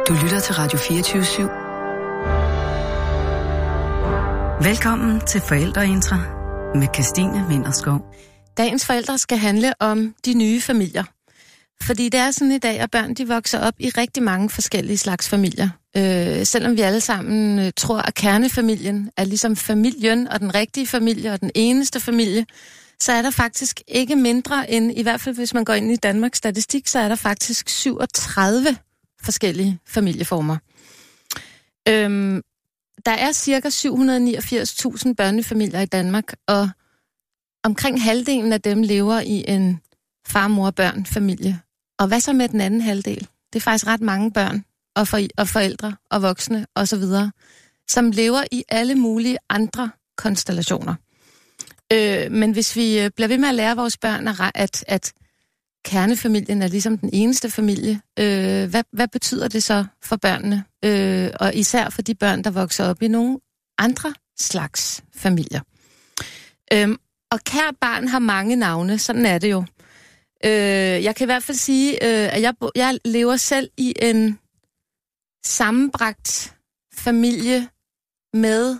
Du lytter til Radio 24/7. Velkommen til Forældreintra med Kirstine Vinterskov. Dagens forældre skal handle om de nye familier. Fordi det er sådan i dag, at børn de vokser op i rigtig mange forskellige slags familier. Selvom vi alle sammen tror, at kernefamilien er ligesom familien og den rigtige familie og den eneste familie, så er der faktisk ikke mindre end, i hvert fald hvis man går ind i Danmarks statistik, så er der faktisk 37 forskellige familieformer. Der er cirka 789.000 børnefamilier i Danmark, og omkring halvdelen af dem lever i en far-mor-børn-familie. Og hvad så med den anden halvdel? Det er faktisk ret mange børn og forældre og voksne osv., som lever i alle mulige andre konstellationer. Men hvis vi bliver ved med at lære vores børn, at kernefamilien er ligesom den eneste familie, hvad betyder det så for børnene? Og især for de børn, der vokser op i nogle andre slags familier. Og kært barn har mange navne, sådan er det jo. Jeg kan i hvert fald sige, at jeg lever selv i en sammenbragt familie med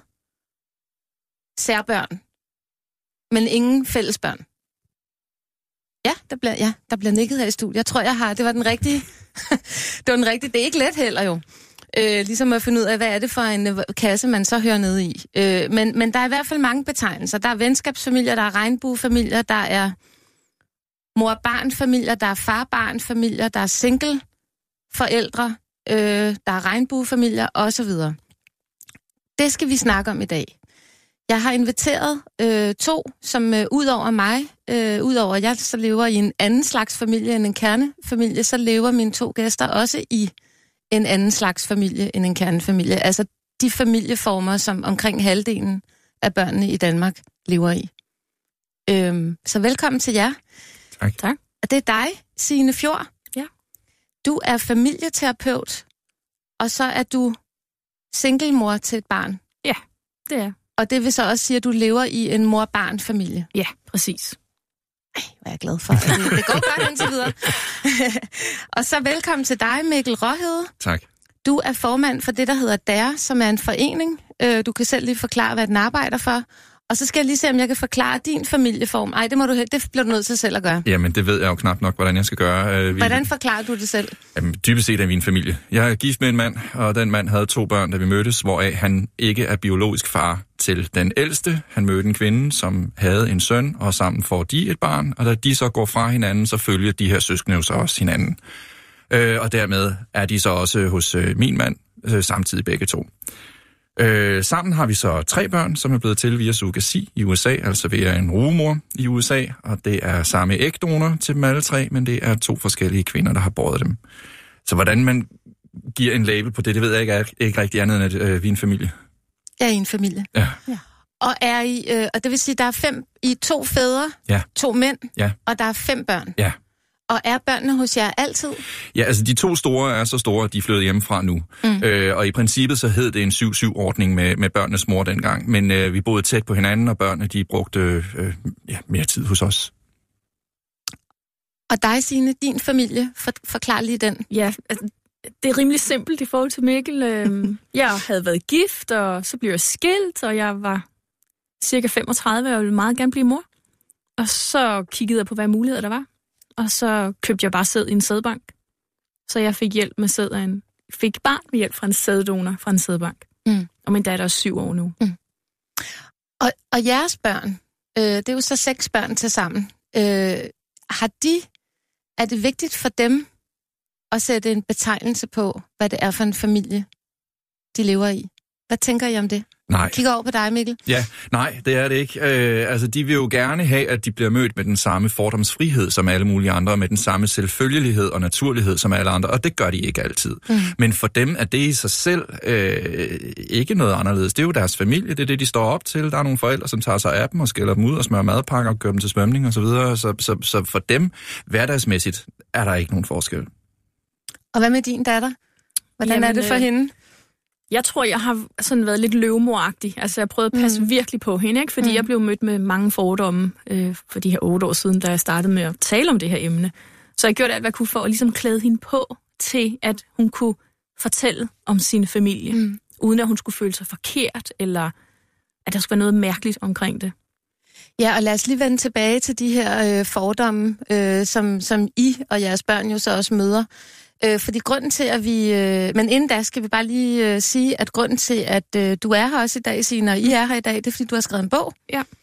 særbørn, men ingen fælles børn. Ja, der bliver nikket her i studiet. Jeg tror, det var den rigtige. Det var den rigtige. Det er ikke let heller jo. Ligesom at finde ud af, hvad er det for en kasse, man så hører ned i. Men der er i hvert fald mange betegnelser. Der er venskabsfamilier, der er regnbuefamilier, der er mor-barn-familier, der er far-barn-familier, der er single-forældre, der er regnbuefamilier osv. Det skal vi snakke om i dag. Jeg har inviteret 2, som udover mig, udover jeg så lever i en anden slags familie end en kernefamilie, så lever mine 2 gæster også i en anden slags familie end en kernefamilie. Altså de familieformer, som omkring halvdelen af børnene i Danmark lever i. Så velkommen til jer. Tak. Og det er dig, Signe Fjord. Ja. Du er familieterapeut, og så er du singlemor til et barn. Ja, det er. Og det vil så også sige, at du lever i en mor-barn-familie. Ja, præcis. Ej, hvor er jeg glad for. Det går godt indtil videre. Og så velkommen til dig, Mikkel Råhede. Tak. Du er formand for det, der hedder DER, som er en forening. Du kan selv lige forklare, hvad den arbejder for. Og så skal jeg lige se, om jeg kan forklare din familieform. Ej, det bliver du nødt til selv at gøre. Jamen, det ved jeg jo knap nok, hvordan jeg skal gøre. Hvordan forklarer du det selv? Jamen, dybest set er min familie. Jeg er gift med en mand, og den mand havde 2 børn, da vi mødtes, hvoraf han ikke er biologisk far til den ældste. Han mødte en kvinde, som havde en søn, og sammen får de et barn. Og da de så går fra hinanden, så følger de her søskende jo så også hinanden. Og dermed er de så også hos min mand, samtidig begge 2. Sammen har vi så 3 børn, som er blevet til via surrogasi i USA, altså via en rugemor i USA, og det er samme ægdonor til dem alle 3, men det er 2 forskellige kvinder, der har båret dem. Så hvordan man giver en label på det ved jeg ikke rigtig andet end, at vi er en familie. Jeg er i en familie. Ja. Og og det vil sige, der er 2 fædre, 2 mænd, og der er 5 børn. Ja. Og er børnene hos jer altid? Ja, altså de 2 store er så store, at de er flyttet hjemmefra nu. Og i princippet så hed det en 7-7-ordning med børnenes mor dengang. Men vi boede tæt på hinanden, og børnene de brugte mere tid hos os. Og dig, Signe, din familie, forklar lige den. Ja, altså, det er rimelig simpelt i forhold til Mikkel. Jeg havde været gift, og så blev jeg skilt, og jeg var cirka 35, og jeg ville meget gerne blive mor. Og så kiggede jeg på, hvad muligheder der var. Og så købte jeg bare sæd i en sædbank. Så jeg fik hjælp med sæd fik barn med hjælp fra en sæddonor fra en sædbank. Og min datter er 7 år nu. Og jeres børn, det er jo så 6 børn til sammen. Er det vigtigt for dem at sætte en betegnelse på, hvad det er for en familie, de lever i? Hvad tænker I om det? Nej. Kigger over på dig, Mikkel. Ja, nej, det er det ikke. Altså, de vil jo gerne have, at de bliver mødt med den samme fordomsfrihed som alle mulige andre, med den samme selvfølgelighed og naturlighed som alle andre, og det gør de ikke altid. Men for dem er det i sig selv ikke noget anderledes. Det er jo deres familie, det er det, de står op til. Der er nogle forældre, som tager sig af dem og skælder dem ud og smører madpakker og kører dem til svømning osv. Så for dem, hverdagsmæssigt, er der ikke nogen forskel. Og hvad med din datter? Hvordan er det for hende? Jeg tror, jeg har sådan været lidt løvemoragtig. Altså, jeg prøvede at passe virkelig på hende, ikke? Fordi jeg blev mødt med mange fordomme for de her 8 år siden, da jeg startede med at tale om det her emne. Så jeg gjorde alt, hvad jeg kunne for at ligesom klæde hende på til, at hun kunne fortælle om sin familie, uden at hun skulle føle sig forkert, eller at der skulle være noget mærkeligt omkring det. Ja, og lad os lige vende tilbage til de her fordomme, som I og jeres børn jo så også møder. Fordi grunden til, at vi... men inden da skal vi bare lige sige, at grunden til, at du er her også i dag, Signe, og I er her i dag, det er, fordi du har skrevet en bog,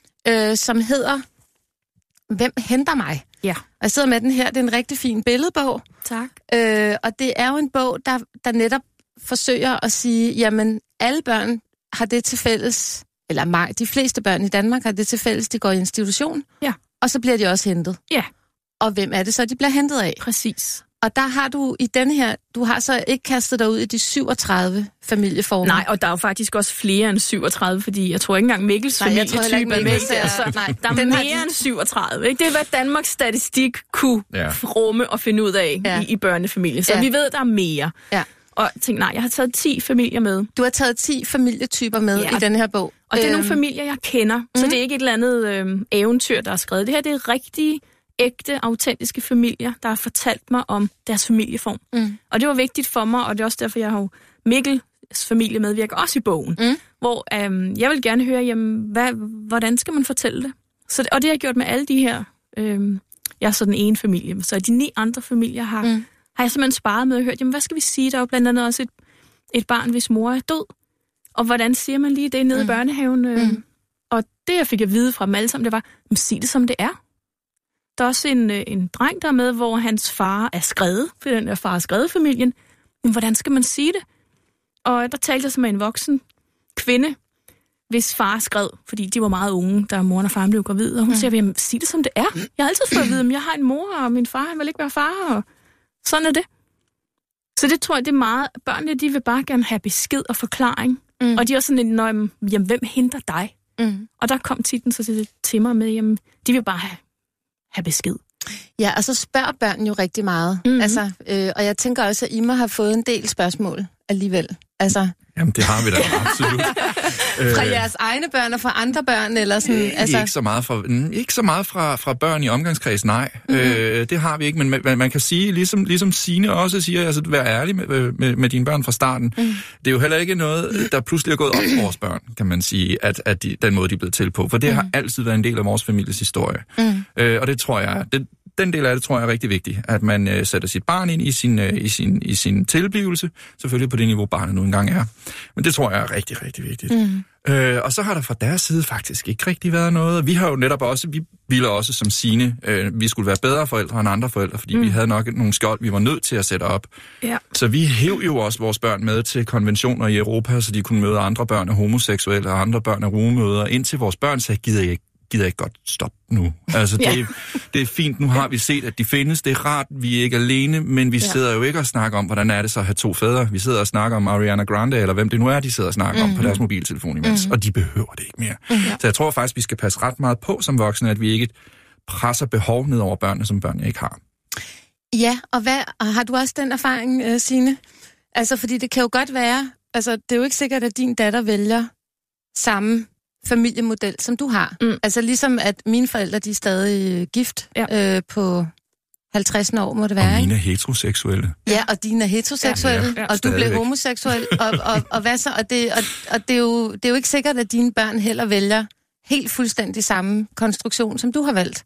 som hedder Hvem henter mig? Ja. Og jeg sidder med den her. Det er en rigtig fin billedbog. Tak. Og det er jo en bog, der netop forsøger at sige, jamen, alle børn har det til fælles, eller de fleste børn i Danmark har det til fælles, de går i institution, og så bliver de også hentet. Ja. Og hvem er det så, de bliver hentet af? Præcis. Og der har du i den her, du har så ikke kastet dig ud i de 37 familieformer. Nej, og der er jo faktisk også flere end 37, fordi jeg tror ikke engang Mikkels familietype er med. Nej, der er mere end 37. Ikke? Det er, hvad Danmarks Statistik kunne rumme og finde ud af i børnefamilier. Så vi ved, der er mere. Ja. Og tænk, jeg har taget 10 familier med. Du har taget 10 familietyper med i den her bog. Og det er nogle familier, jeg kender, så det er ikke et eller andet eventyr, der er skrevet. Det her, det er rigtige, ægte, autentiske familier, der har fortalt mig om deres familieform. Og det var vigtigt for mig, og det er også derfor, jeg har jo Mikkels familie medvirker også i bogen, hvor jeg vil gerne høre, jamen, hvordan skal man fortælle det? Og det har jeg gjort med alle de her, jeg er så den ene familie, så de 9 andre familier har jeg simpelthen sparet med og hørt, jamen, hvad skal vi sige? Der er jo blandt andet også et barn, hvis mor er død. Og hvordan siger man lige det nede i børnehaven? Og det, jeg fik at vide fra dem alle sammen, det var, sig det som det er. Der er også en dreng, der er med, hvor hans far er skrevet, for den der far er skrevet familien. Men hvordan skal man sige det? Og der talte jeg så med en voksen kvinde, hvis far skrev, fordi de var meget unge, da moren og faren blev gravid. Og hun siger, jamen, sig det som det er. Jeg har altid fået at vide, at jeg har en mor, og min far, han vil ikke være far, og sådan er det. Så det tror jeg, det er meget... Børnene, de vil bare gerne have besked og forklaring. Og de er også sådan en, jamen, hvem henter dig? Og der kom titlen så til mig med, jamen, de vil bare have besked. Ja, og så spørger børn jo rigtig meget. Altså, og jeg tænker også, at I må have fået en del spørgsmål alligevel. Altså... Jamen, det har vi da absolut. Fra jeres egne børn og fra andre børn? Eller sådan, altså... Ikke så meget fra børn i omgangskreds, nej. Det har vi ikke, men man kan sige, ligesom Signe også siger, altså vær ærlig med dine børn fra starten. Det er jo heller ikke noget, der pludselig er gået op for vores børn, kan man sige, at den måde, de er blevet til på. For det har altid været en del af vores families historie. Og det tror jeg... Den del af det, tror jeg, er rigtig vigtigt, at man sætter sit barn ind i sin tilblivelse, selvfølgelig på det niveau, barnet nu engang er. Men det tror jeg er rigtig, rigtig vigtigt. Og så har der fra deres side faktisk ikke rigtig været noget. Vi har jo netop også, vi ville også som Signe, vi skulle være bedre forældre end andre forældre, fordi vi havde nok nogle skjold, vi var nødt til at sætte op. Ja. Så vi hæv jo også vores børn med til konventioner i Europa, så de kunne møde andre børn af homoseksuelle og andre børn af rugemødre, indtil vores børn sagde, gider ikke godt stoppe nu. Altså, det er fint, nu har vi set, at de findes. Det er rart, vi er ikke alene, men vi sidder jo ikke og snakker om, hvordan er det så at have 2 fædre. Vi sidder og snakker om Ariana Grande, eller hvem det nu er, de sidder og snakker om på deres mobiltelefon imens, og de behøver det ikke mere. Så jeg tror faktisk, vi skal passe ret meget på som voksne, at vi ikke presser behov ned over børnene, som børnene ikke har. Ja, og har du også den erfaring, Signe? Altså, fordi det kan jo godt være, altså, det er jo ikke sikkert, at din datter vælger samme familiemodel, som du har. Altså ligesom, at mine forældre, de er stadig gift på 50 år, må det være, og mine ikke? er heteroseksuelle. Ja, og dine er heteroseksuelle, og du blev homoseksuel, og hvad så? Og det er jo ikke sikkert, at dine børn heller vælger helt fuldstændig samme konstruktion, som du har valgt.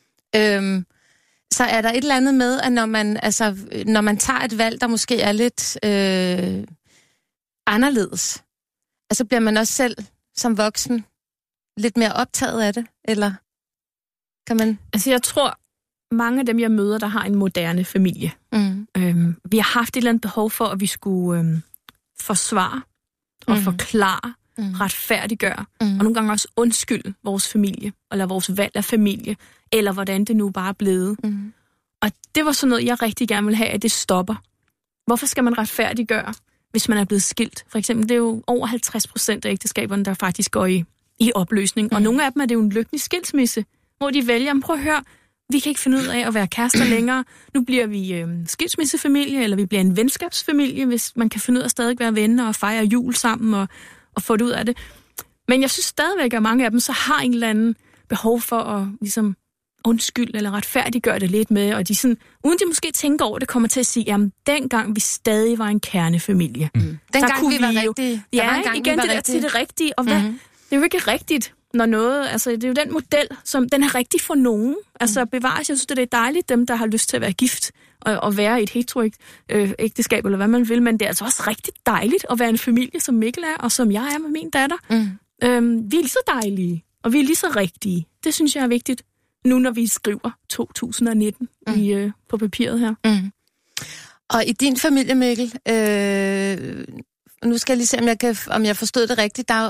Så er der et eller andet med, at når man tager et valg, der måske er lidt anderledes, altså bliver man også selv som voksen lidt mere optaget af det, eller kan man... Altså, jeg tror, mange af dem, jeg møder, der har en moderne familie. Vi har haft et eller andet behov for, at vi skulle forsvare og forklare, retfærdiggøre, og nogle gange også undskylde vores familie, eller vores valg af familie, eller hvordan det nu bare er blevet. Og det var sådan noget, jeg rigtig gerne vil have, at det stopper. Hvorfor skal man retfærdiggøre, hvis man er blevet skilt? For eksempel, det er jo over 50% af ægteskaberne, der faktisk går i opløsning. Og nogle af dem er det jo en lykkelig skilsmisse, hvor de vælger, prøv at høre, vi kan ikke finde ud af at være kærester længere. Nu bliver vi skilsmissefamilie, eller vi bliver en venskabsfamilie, hvis man kan finde ud af at stadig være venner og fejre jul sammen og få det ud af det. Men jeg synes stadigvæk, at mange af dem så har en eller anden behov for at, ligesom, undskylde eller retfærdiggøre det lidt med, og de sådan, uden de måske tænker over det, kommer til at sige, jamen dengang vi stadig var en kernefamilie. Dengang vi var rigtige. Ja, igen det der til det rigtige. Og hvad, det er jo ikke rigtigt, når noget, altså det er jo den model, som den er rigtig for nogen. Altså bevares, jeg synes, det er dejligt, dem der har lyst til at være gift, og være i et heteroægteskab, eller hvad man vil, men det er altså også rigtig dejligt at være en familie, som Mikkel er, og som jeg er med min datter. Vi er lige så dejlige, og vi er lige så rigtige. Det synes jeg er vigtigt, nu når vi skriver 2019 på papiret her. Og i din familie, Mikkel, nu skal jeg lige se, om jeg forstod det rigtigt. Der er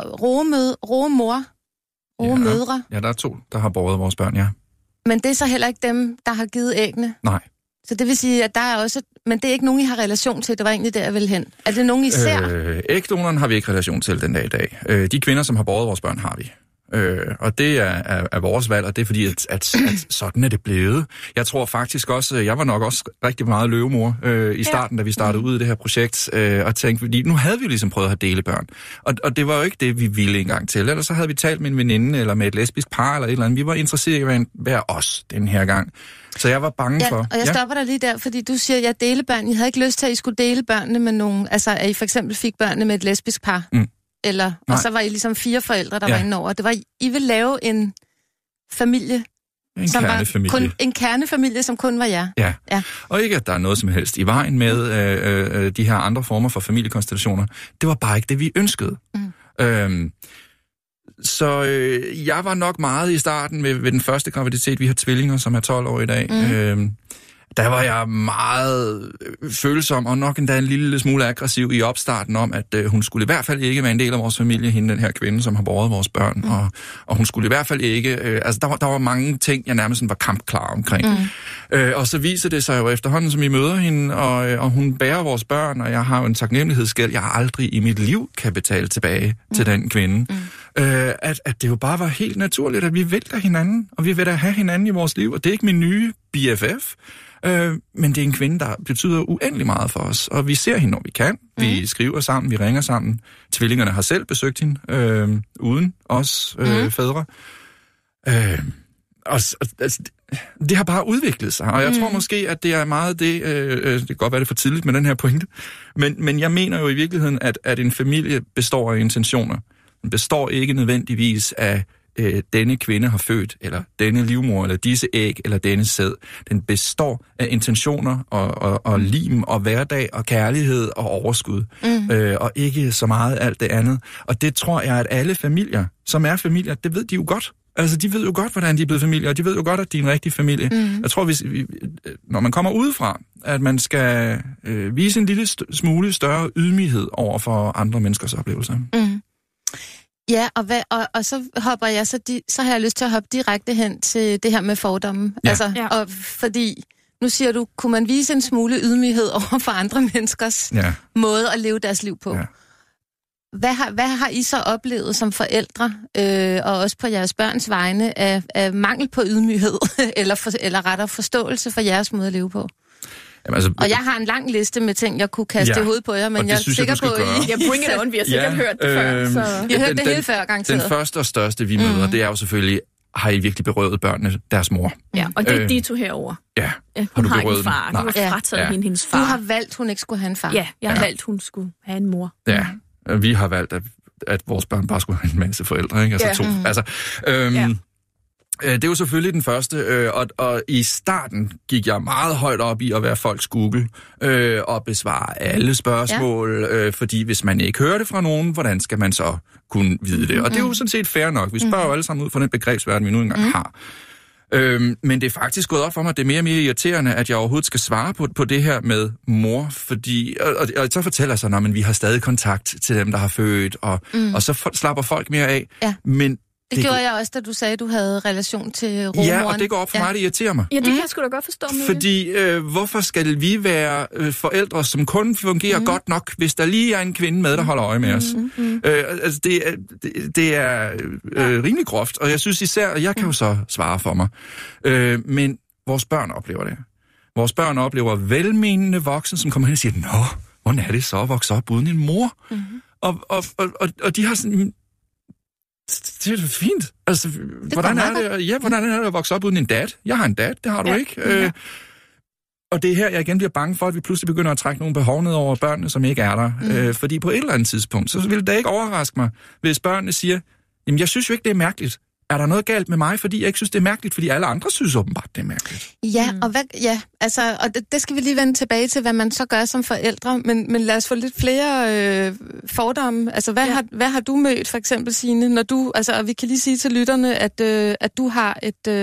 roemødre. Ja, der er 2, der har båret vores børn, ja. Men det er så heller ikke dem, der har givet æggene? Nej. Så det vil sige, at der er også... Men det er ikke nogen, I har relation til, det var egentlig der, jeg ville hen. Er det nogen, I ser? Ægdonoren har vi ikke relation til den dag i dag. De kvinder, som har båret vores børn, har vi. Og det er vores valg, og det er fordi, at sådan er det blevet. Jeg tror faktisk også, jeg var nok også rigtig meget løvemor i starten, da vi startede ud i det her projekt, og tænkte, fordi nu havde vi ligesom prøvet at dele børn. Og det var jo ikke det, vi ville engang til. Ellers så havde vi talt med en veninde, eller med et lesbisk par, eller et eller andet. Vi var interesseret i at være os den her gang. Så jeg var bange for... Og jeg stopper dig lige der, fordi du siger, at jeg deler børn. I havde ikke lyst til, at I skulle dele børnene med nogen... Altså, at I for eksempel fik børnene med et lesbisk par. Eller, og så var I ligesom 4 forældre, der var inde over. Det var, I ville lave en familie, en kernefamilie, som kun var jer. Ja. Og ikke, at der er noget som helst i vejen med de her andre former for familiekonstellationer. Det var bare ikke det, vi ønskede. Så jeg var nok meget i starten ved den første graviditet. Vi har tvillinger, som er 12 år i dag. Der var jeg meget følsom, og nok endda en lille smule aggressiv i opstarten om, at hun skulle i hvert fald ikke være en del af vores familie, hende den her kvinde, som har båret vores børn. Og hun skulle i hvert fald ikke... altså, der var mange ting, jeg nærmest var kampklar omkring. Og så viser det sig jo efterhånden, som I møder hende, og hun bærer vores børn, og jeg har jo en taknemmelighedsgæld, jeg aldrig i mit liv kan betale tilbage til den kvinde. At det jo bare var helt naturligt, at vi vil da hinanden, og vi vil da have hinanden i vores liv, og det er ikke min nye BFF. Men det er en kvinde, der betyder uendelig meget for os, og vi ser hende, når vi kan. Vi skriver sammen, vi ringer sammen. Tvillingerne har selv besøgt hende, uden os fædre. Det har bare udviklet sig, og jeg tror måske, at det er meget det, det kan godt være det for tidligt med den her pointe, men jeg mener jo i virkeligheden, at en familie består af intentioner. Den består ikke nødvendigvis af denne kvinde har født, eller denne livmor, eller disse æg, eller denne sæd. Den består af intentioner og lim og hverdag og kærlighed og overskud, og ikke så meget alt det andet. Og det tror jeg, at alle familier, som er familier, det ved de jo godt. Altså, de ved jo godt, hvordan de er blevet familier, og de ved jo godt, at de er en rigtig familie. Jeg tror, når man kommer udefra, at man skal vise en lille smule større ydmyghed over for andre menneskers oplevelser. Ja, og så hopper jeg, så har jeg lyst til at hoppe direkte hen til det her med fordomme. Ja. Altså, og fordi, nu siger du, kunne man vise en smule ydmyghed over for andre menneskers måde at leve deres liv på? Ja. Hvad har I så oplevet som forældre, og også på jeres børns vegne, af mangel på ydmyghed, eller rettere forståelse for jeres måde at leve på? Jamen, altså, og jeg har en lang liste med ting, jeg kunne kaste i hovedet på jer, men jeg er sikker på, at I... bring it on, vi har sikkert hørt det før. Så. Vi har hørt det hele før, garanteret. Den første og største, vi møder, det er jo selvfølgelig, har I virkelig berøvet børnene deres mor? Ja, og det er de to herovre. Ja. Hun har ikke en far. Du har frataget hende hendes far. Du har valgt, hun ikke skulle have en far. Ja, jeg har valgt, hun skulle have en mor. Ja, vi har valgt, at vores børn bare skulle have en masse forældre, ikke? Altså to. Altså, det er jo selvfølgelig den første, og i starten gik jeg meget højt op i at være folks Google og besvare alle spørgsmål, fordi hvis man ikke hører det fra nogen, hvordan skal man så kunne vide det? Og det er jo sådan set fair nok. Vi spørger jo alle sammen ud fra den begrebsverden, vi nu engang har. Men det er faktisk gået op for mig, at det er mere og mere irriterende, at jeg overhovedet skal svare på det her med mor, fordi, og så fortæller jeg så, at vi har stadig kontakt til dem, der har født, og så slapper folk mere af. Ja. Men det gjorde jeg også, da du sagde, at du havde relation til romoren. Ja, og det går op for mig, det irriterer mig. Ja, det kan jeg sgu da godt forstå. Fordi hvorfor skal vi være forældre, som kun fungerer godt nok, hvis der lige er en kvinde med, der holder øje med os? Altså, det er rimelig groft, og jeg synes især, at jeg kan jo så svare for mig. Men vores børn oplever det. Vores børn oplever velmenende voksne, som kommer hen og siger, nå, hvordan er det så at vokse op uden en mor? Og de har sådan... det er fint. Altså, hvordan er det at vokse op uden en dad? Jeg har en dad, det har du ikke. Ja. Og det er her, jeg igen bliver bange for, at vi pludselig begynder at trække nogle behov ned over børnene, som ikke er der. Fordi på et eller andet tidspunkt, så vil det ikke overraske mig, hvis børnene siger, jamen jeg synes jo ikke, det er mærkeligt. Er der noget galt med mig, fordi jeg ikke synes, det er mærkeligt, fordi alle andre synes åbenbart, det er mærkeligt? Ja, og det skal vi lige vende tilbage til, hvad man så gør som forældre, men lad os få lidt flere fordomme. Altså, hvad har du mødt, for eksempel, Signe, når du, og vi kan lige sige til lytterne, at du har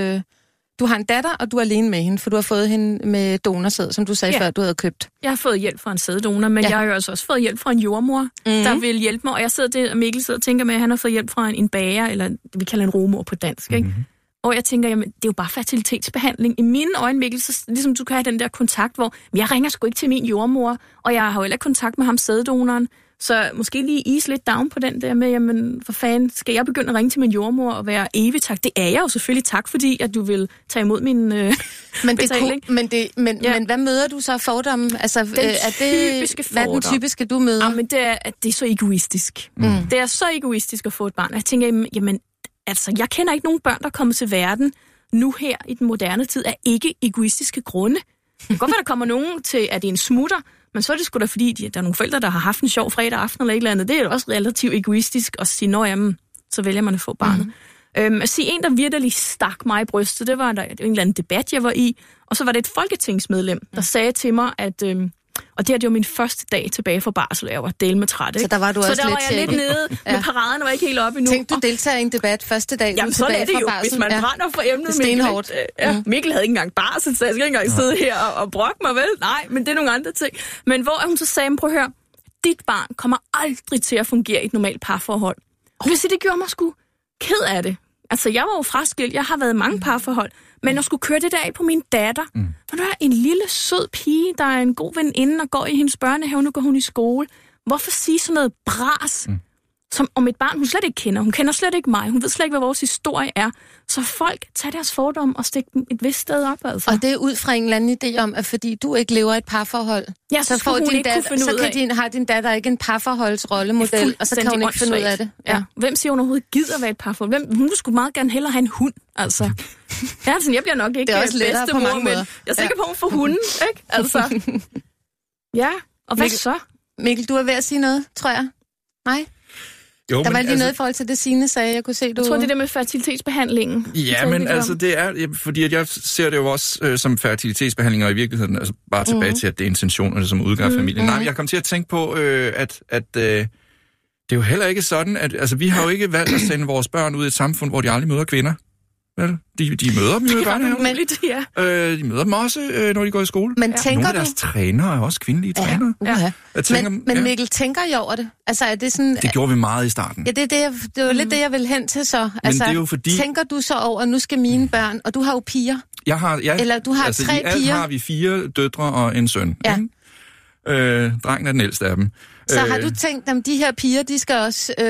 du har en datter, og du er alene med hende, for du har fået hende med donorsæd, som du sagde før, du havde købt. Jeg har fået hjælp fra en sæddonor, men jeg har jo også fået hjælp fra en jordmor, der vil hjælpe mig. Og jeg sidder der, og Mikkel sidder og tænker med, at han har fået hjælp fra en bager, eller vi kalder en rugemor på dansk, ikke? Og jeg tænker, jamen, det er jo bare fertilitetsbehandling. I mine øjne, Mikkel, så ligesom du kan have den der kontakt, hvor jeg ringer sgu ikke til min jordmor, og jeg har jo heller kontakt med ham sæddonoren. Så måske lige is lidt down på den der med, jamen, for fanden, skal jeg begynde at ringe til min jordmor og være evig tak? Det er jeg jo selvfølgelig, tak, fordi at du vil tage imod min betaling. Men hvad møder du så fordommen? Altså, hvad er den typiske, du møder? Jamen, det er, at det er så egoistisk. Det er så egoistisk at få et barn. Jeg tænker, jamen, altså, jeg kender ikke nogen børn, der kommer til verden nu her i den moderne tid af ikke egoistiske grunde. Det kan godt være, der kommer nogen til, at det er en smutter, men så er det sgu da fordi, der er nogle forældre, der har haft en sjov fredag aften eller et eller andet. Det er jo også relativt egoistisk at sige, jamen, så vælger man at få barnet. At sige, en, der virkelig stak mig i brystet, det var en eller anden debat, jeg var i, og så var det et folketingsmedlem, der sagde til mig, at... Og det var min første dag tilbage fra barsel, og jeg var del med træt, ikke? Så der var du også så der var jeg lidt nede med paraderne, var ikke helt oppe endnu. Tænkte du deltager i en debat første dag tilbage fra barsel? Jamen, så er det jo, hvis man brænder for emnet. Stenhårdt. Mikkel havde ikke engang barsel, så jeg skal ikke engang sidde her og brokke mig, vel? Nej, men det er nogle andre ting. Men hvor hun så sagde, prøv at høre, dit barn kommer aldrig til at fungere i et normalt parforhold. Og det gjorde mig sgu ked af det. Altså, jeg var jo fraskilt, jeg har været i mange parforhold, men at skulle køre det der af på min datter, for nu er en lille sød pige, der er en god veninde og går i hendes børnehave, nu går hun i skole. Hvorfor sige sådan noget bras, som om et barn, hun slet ikke kender? Hun kender slet ikke mig, hun ved slet ikke, hvad vores historie er. Så folk tager deres fordomme og stikker dem et vist sted op, altså. Og det er ud fra en eller anden idé om, at fordi du ikke lever et parforhold, så får din datter, har din datter ikke en parforholdsrollemodel, og så kan hun ikke finde ud af det. Ja. Hvem siger hun overhovedet gider være et parforhold? Hun skulle meget gerne hellere have en hund, altså. Ja, altså, jeg bliver nok ikke bedstemor, men jeg er sikker på, at hun får hunden, ikke? Altså. Ja, og hvad så? Mikkel, du er ved at sige noget, tror jeg. Nej? Jo, der var lige noget i forhold til det, Signe sagde, jeg kunne se, du... Jeg tror, det der med fertilitetsbehandlingen. Ja, men altså, det er... Fordi at jeg ser det jo også som fertilitetsbehandling, og i virkeligheden, altså bare tilbage til, at det er intentionerne, som udgør familien. Nej, jeg kom til at tænke på, at det er jo heller ikke sådan, at... Altså, vi har jo ikke valgt at sende vores børn ud i et samfund, hvor de aldrig møder kvinder. Vel? De møder dem jo i børnehaven. De møder dem også, når de går i skole. Men tænker nogle af deres trænere er også kvindelige trænere. Ja. Men Mikkel, tænker I over det? Altså, er det sådan... Det gjorde vi meget i starten. Ja, det var lidt det, jeg vil hen til så. Altså, men det er jo fordi... Tænker du så over, at nu skal mine børn, og du har jo piger. Eller du har 3 piger. I alt har vi 4 døtre og en søn. Ja. Drengen er den ældste af dem. Så har du tænkt, at de her piger, de skal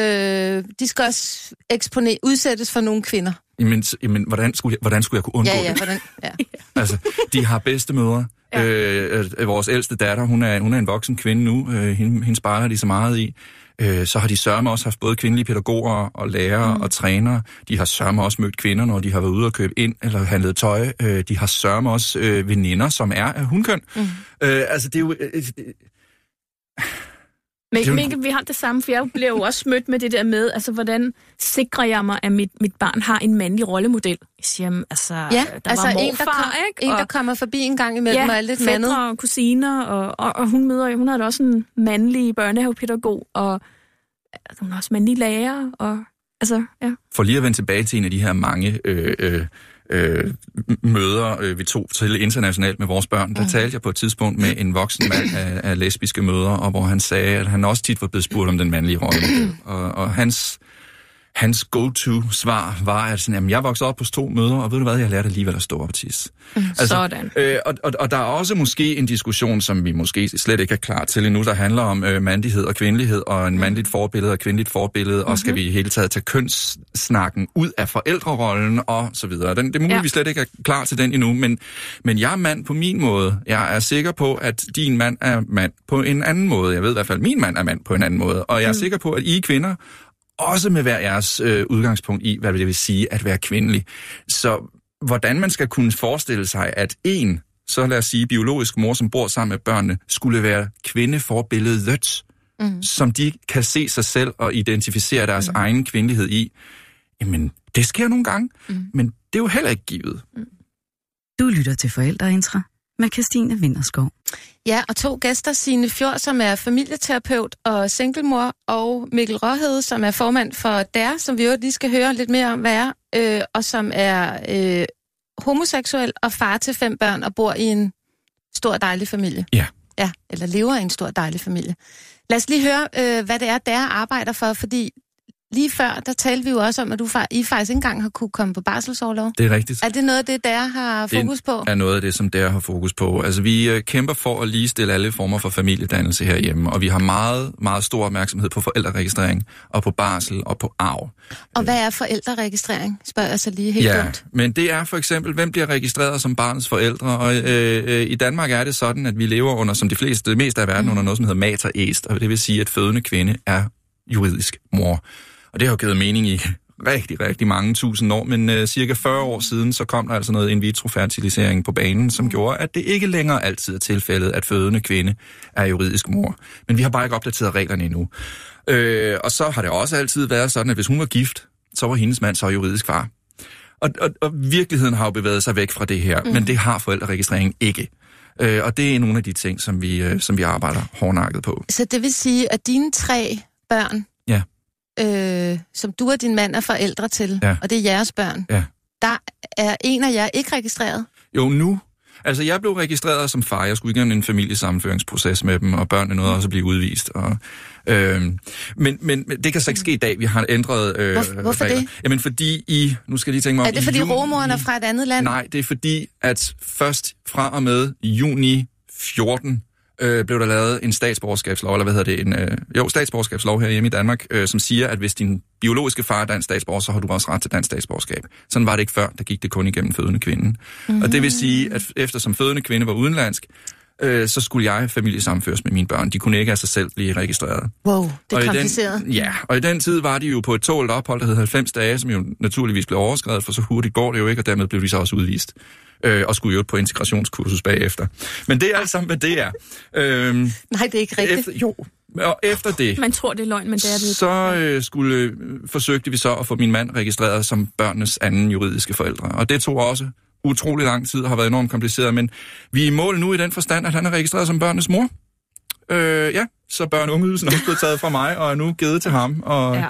også udsættes for nogle kvinder? Jamen hvordan skulle jeg kunne undgå det? Altså, de har bedstemødre. Vores ældste datter, hun er en voksen kvinde nu. Hende sparer de så meget i. Så har de sørme også haft både kvindelige pædagoger og lærere og trænere. De har sørme også mødt kvinder, når de har været ude og købe ind eller handlet tøj. De har sørme også veninder, som er af hunkøn. Altså, det er jo... Men Mikkel, vi har det samme, for jeg bliver jo også mødt med det der med, altså hvordan sikrer jeg mig, at mit barn har en mandlig rollemodel? Jeg siger, altså, der var morfar, ikke? En, der kommer forbi en gang imellem og er lidt mandet. Ja, fædre og kusiner, og hun havde da også en mandlig børnehavepædagog, og hun har også mandlige lærer, og altså, ja. For lige at vende tilbage til en af de her mange møder, vi tog til internationalt med vores børn, der talte jeg på et tidspunkt med en voksen mand af lesbiske møder, og hvor han sagde, at han også tit var blevet spurgt om den mandlige rolle. Og hans go-to-svar var, at sådan, jamen, jeg voksede op hos 2 møder, og ved du hvad, jeg lærte alligevel at stå op og tisse. Altså, sådan. Og der er også måske en diskussion, som vi måske slet ikke er klar til endnu, der handler om mandighed og kvindelighed, og en mandligt forbillede og kvindeligt forbillede, og skal vi i hele taget tage kønssnakken ud af forældrerollen, og så videre. Det er muligt, vi slet ikke er klar til den endnu, men jeg er mand på min måde. Jeg er sikker på, at din mand er mand på en anden måde. Jeg ved i hvert fald, at min mand er mand på en anden måde, og jeg er sikker på, at I kvinder også med hver jeres udgangspunkt i, hvad det vil sige at være kvindelig. Så hvordan man skal kunne forestille sig, at så lad os sige, biologisk mor, som bor sammen med børnene, skulle være kvindeforbilledet, som de kan se sig selv og identificere deres egen kvindelighed i. Jamen, det sker nogle gange, men det er jo heller ikke givet. Du lytter til Forældreintra med Kirstine Winterskov. Ja, og 2 gæster, Signe Fjord, som er familieterapeut og singlemor, og Mikkel Råhede, som er formand for DER, som vi jo lige skal høre lidt mere om, hvad er, og som er homoseksuel og far til 5 børn og bor i en stor dejlig familie. Ja. Ja, eller lever i en stor dejlig familie. Lad os lige høre, hvad det er, DER arbejder for, fordi lige før, der talte vi jo også om, at I faktisk ikke engang har kunne komme på barselsorlov. Det er rigtigt. Er det noget af det, DER har fokus på? Det er noget af det, som DER har fokus på. Altså, vi kæmper for at ligestille alle former for familiedannelse herhjemme, og vi har meget, meget stor opmærksomhed på forældreregistrering, og på barsel, og på arv. Og hvad er forældreregistrering, spørger jeg så lige helt dumt. Men det er for eksempel, hvem bliver registreret som barnets forældre, og i Danmark er det sådan, at vi lever under, som det meste af verden, under noget, som hedder mater est, og det vil sige, at fødende kvinde er juridisk mor. Og det har jo givet mening i rigtig, rigtig mange tusind år, men cirka 40 år siden, så kom der altså noget in vitro-fertilisering på banen, som gjorde, at det ikke længere altid er tilfældet, at fødende kvinde er juridisk mor. Men vi har bare ikke opdateret reglerne endnu. Og så har det også altid været sådan, at hvis hun var gift, så var hendes mand så juridisk far. Og virkeligheden har jo bevæget sig væk fra det her, men det har forældreregistreringen ikke. Og det er nogle af de ting, som vi arbejder hårdnakket på. Så det vil sige, at dine 3 børn, som du og din mand er forældre til, og det er jeres børn, der er en af jer ikke registreret? Jo, nu. Altså, jeg blev registreret som far. Jeg skulle igennem en familiesammenføringsproces med dem, og børnene nåede også at blive udvist. Men det kan så ikke ske i dag. Vi har ændret Hvorfor regler. det? Jamen, fordi nu skal jeg lige tænke mig om... Er det fordi rugemoren er fra et andet land? Nej, det er fordi, at først fra og med juni 14... blev der lavet en statsborgerskabslov, eller hvad hedder det, statsborgerskabslov her hjemme i Danmark, som siger, at hvis din biologiske far er dansk statsborger, så har du også ret til dansk statsborgerskab. Sådan var det ikke før, der gik det kun igennem fødende kvinden. Og det vil sige, at eftersom fødende kvinde var udenlandsk, så skulle jeg familiesammenføres med mine børn. De kunne ikke af sig selv blive registreret. Wow, det er kompliceret. Og i den tid var de jo på et tålt ophold, der hed 90 dage, som jo naturligvis blev overskredet, for så hurtigt går det jo ikke, og dermed blev de så også udvist. Og skulle jo på integrationskursus bagefter. Men det er alt sammen, hvad det er. Nej, det er ikke rigtigt. Og efter det... Man tror, det er løgn, men det er det ikke. Så forsøgte vi så at få min mand registreret som børnenes anden juridiske forældre. Og det tog også utrolig lang tid og har været enormt kompliceret. Men vi er i mål nu i den forstand, at han er registreret som børnenes mor. Så børn- og ungeydelsen er også blevet taget fra mig, og er nu givet til ham. Og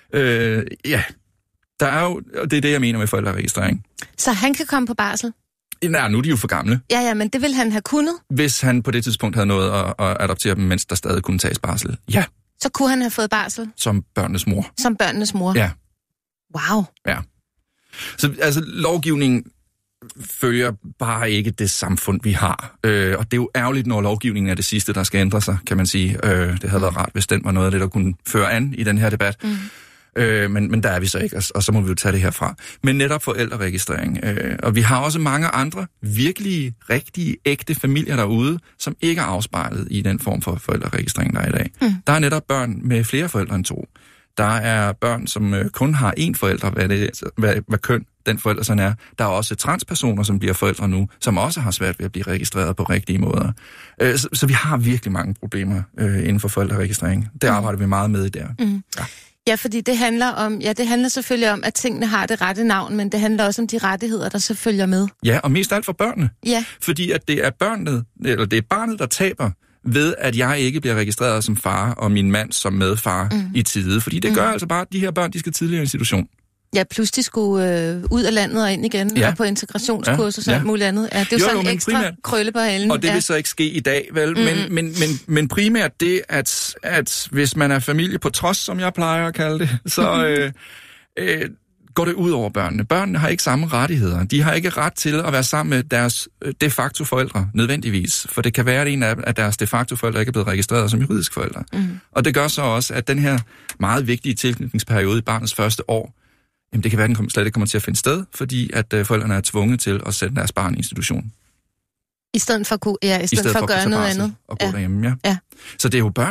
der er jo... Og det er det, jeg mener med forældreregistrering. Så han kan komme på barsel? Nej, nu er de jo for gamle. Ja, men det ville han have kunnet? Hvis han på det tidspunkt havde nået at adoptere dem, mens der stadig kunne tages barsel. Ja. Så kunne han have fået barsel? Som børnenes mor. Som børnenes mor? Ja. Wow. Ja. Så altså, lovgivningen følger bare ikke det samfund, vi har. Og det er jo ærgerligt, når lovgivningen er det sidste, der skal ændre sig, kan man sige. Det havde været rart, hvis den var noget af det, der kunne føre an i den her debat. Men der er vi så ikke, og så må vi jo tage det herfra. Men netop forældreregistrering. Og vi har også mange andre virkelige, rigtige, ægte familier derude, som ikke er afspejlet i den form for forældreregistrering, der er i dag. Der er netop børn med flere forældre end 2. Der er børn, som kun har én forælder, hvad køn den forælder sådan er. Der er også transpersoner, som bliver forældre nu, som også har svært ved at blive registreret på rigtige måder. Så vi har virkelig mange problemer inden for forældreregistrering. Det arbejder vi meget med i der. Ja. Ja, fordi det handler selvfølgelig om, at tingene har det rette navn, men det handler også om de rettigheder, der så følger med. Ja, og mest alt for børnene. Ja. Fordi at det er barnet, der taber ved, at jeg ikke bliver registreret som far, og min mand som medfar i tide. Fordi det gør altså bare, at de her børn, de skal tidligere i institution. Ja, plus de skulle ud af landet og ind igen, og på integrationskursus og sådan muligt andet. Ja, det er jo sådan en ekstra primært, krølle på halen. Og det vil så ikke ske i dag, vel? Men primært det, at hvis man er familie på trods, som jeg plejer at kalde det, så går det ud over børnene. Børnene har ikke samme rettigheder. De har ikke ret til at være sammen med deres de facto forældre, nødvendigvis. For det kan være, at en af deres de facto forældre ikke er blevet registreret som juridisk forældre. Og det gør så også, at den her meget vigtige tilknytningsperiode i barnets første år, jamen det kan være, at den slet ikke kommer til at finde sted, fordi at forældrene er tvunget til at sende deres barn i institution. I stedet for at gøre noget andet. Og gå derhjemme, ja. Så det er jo børnene,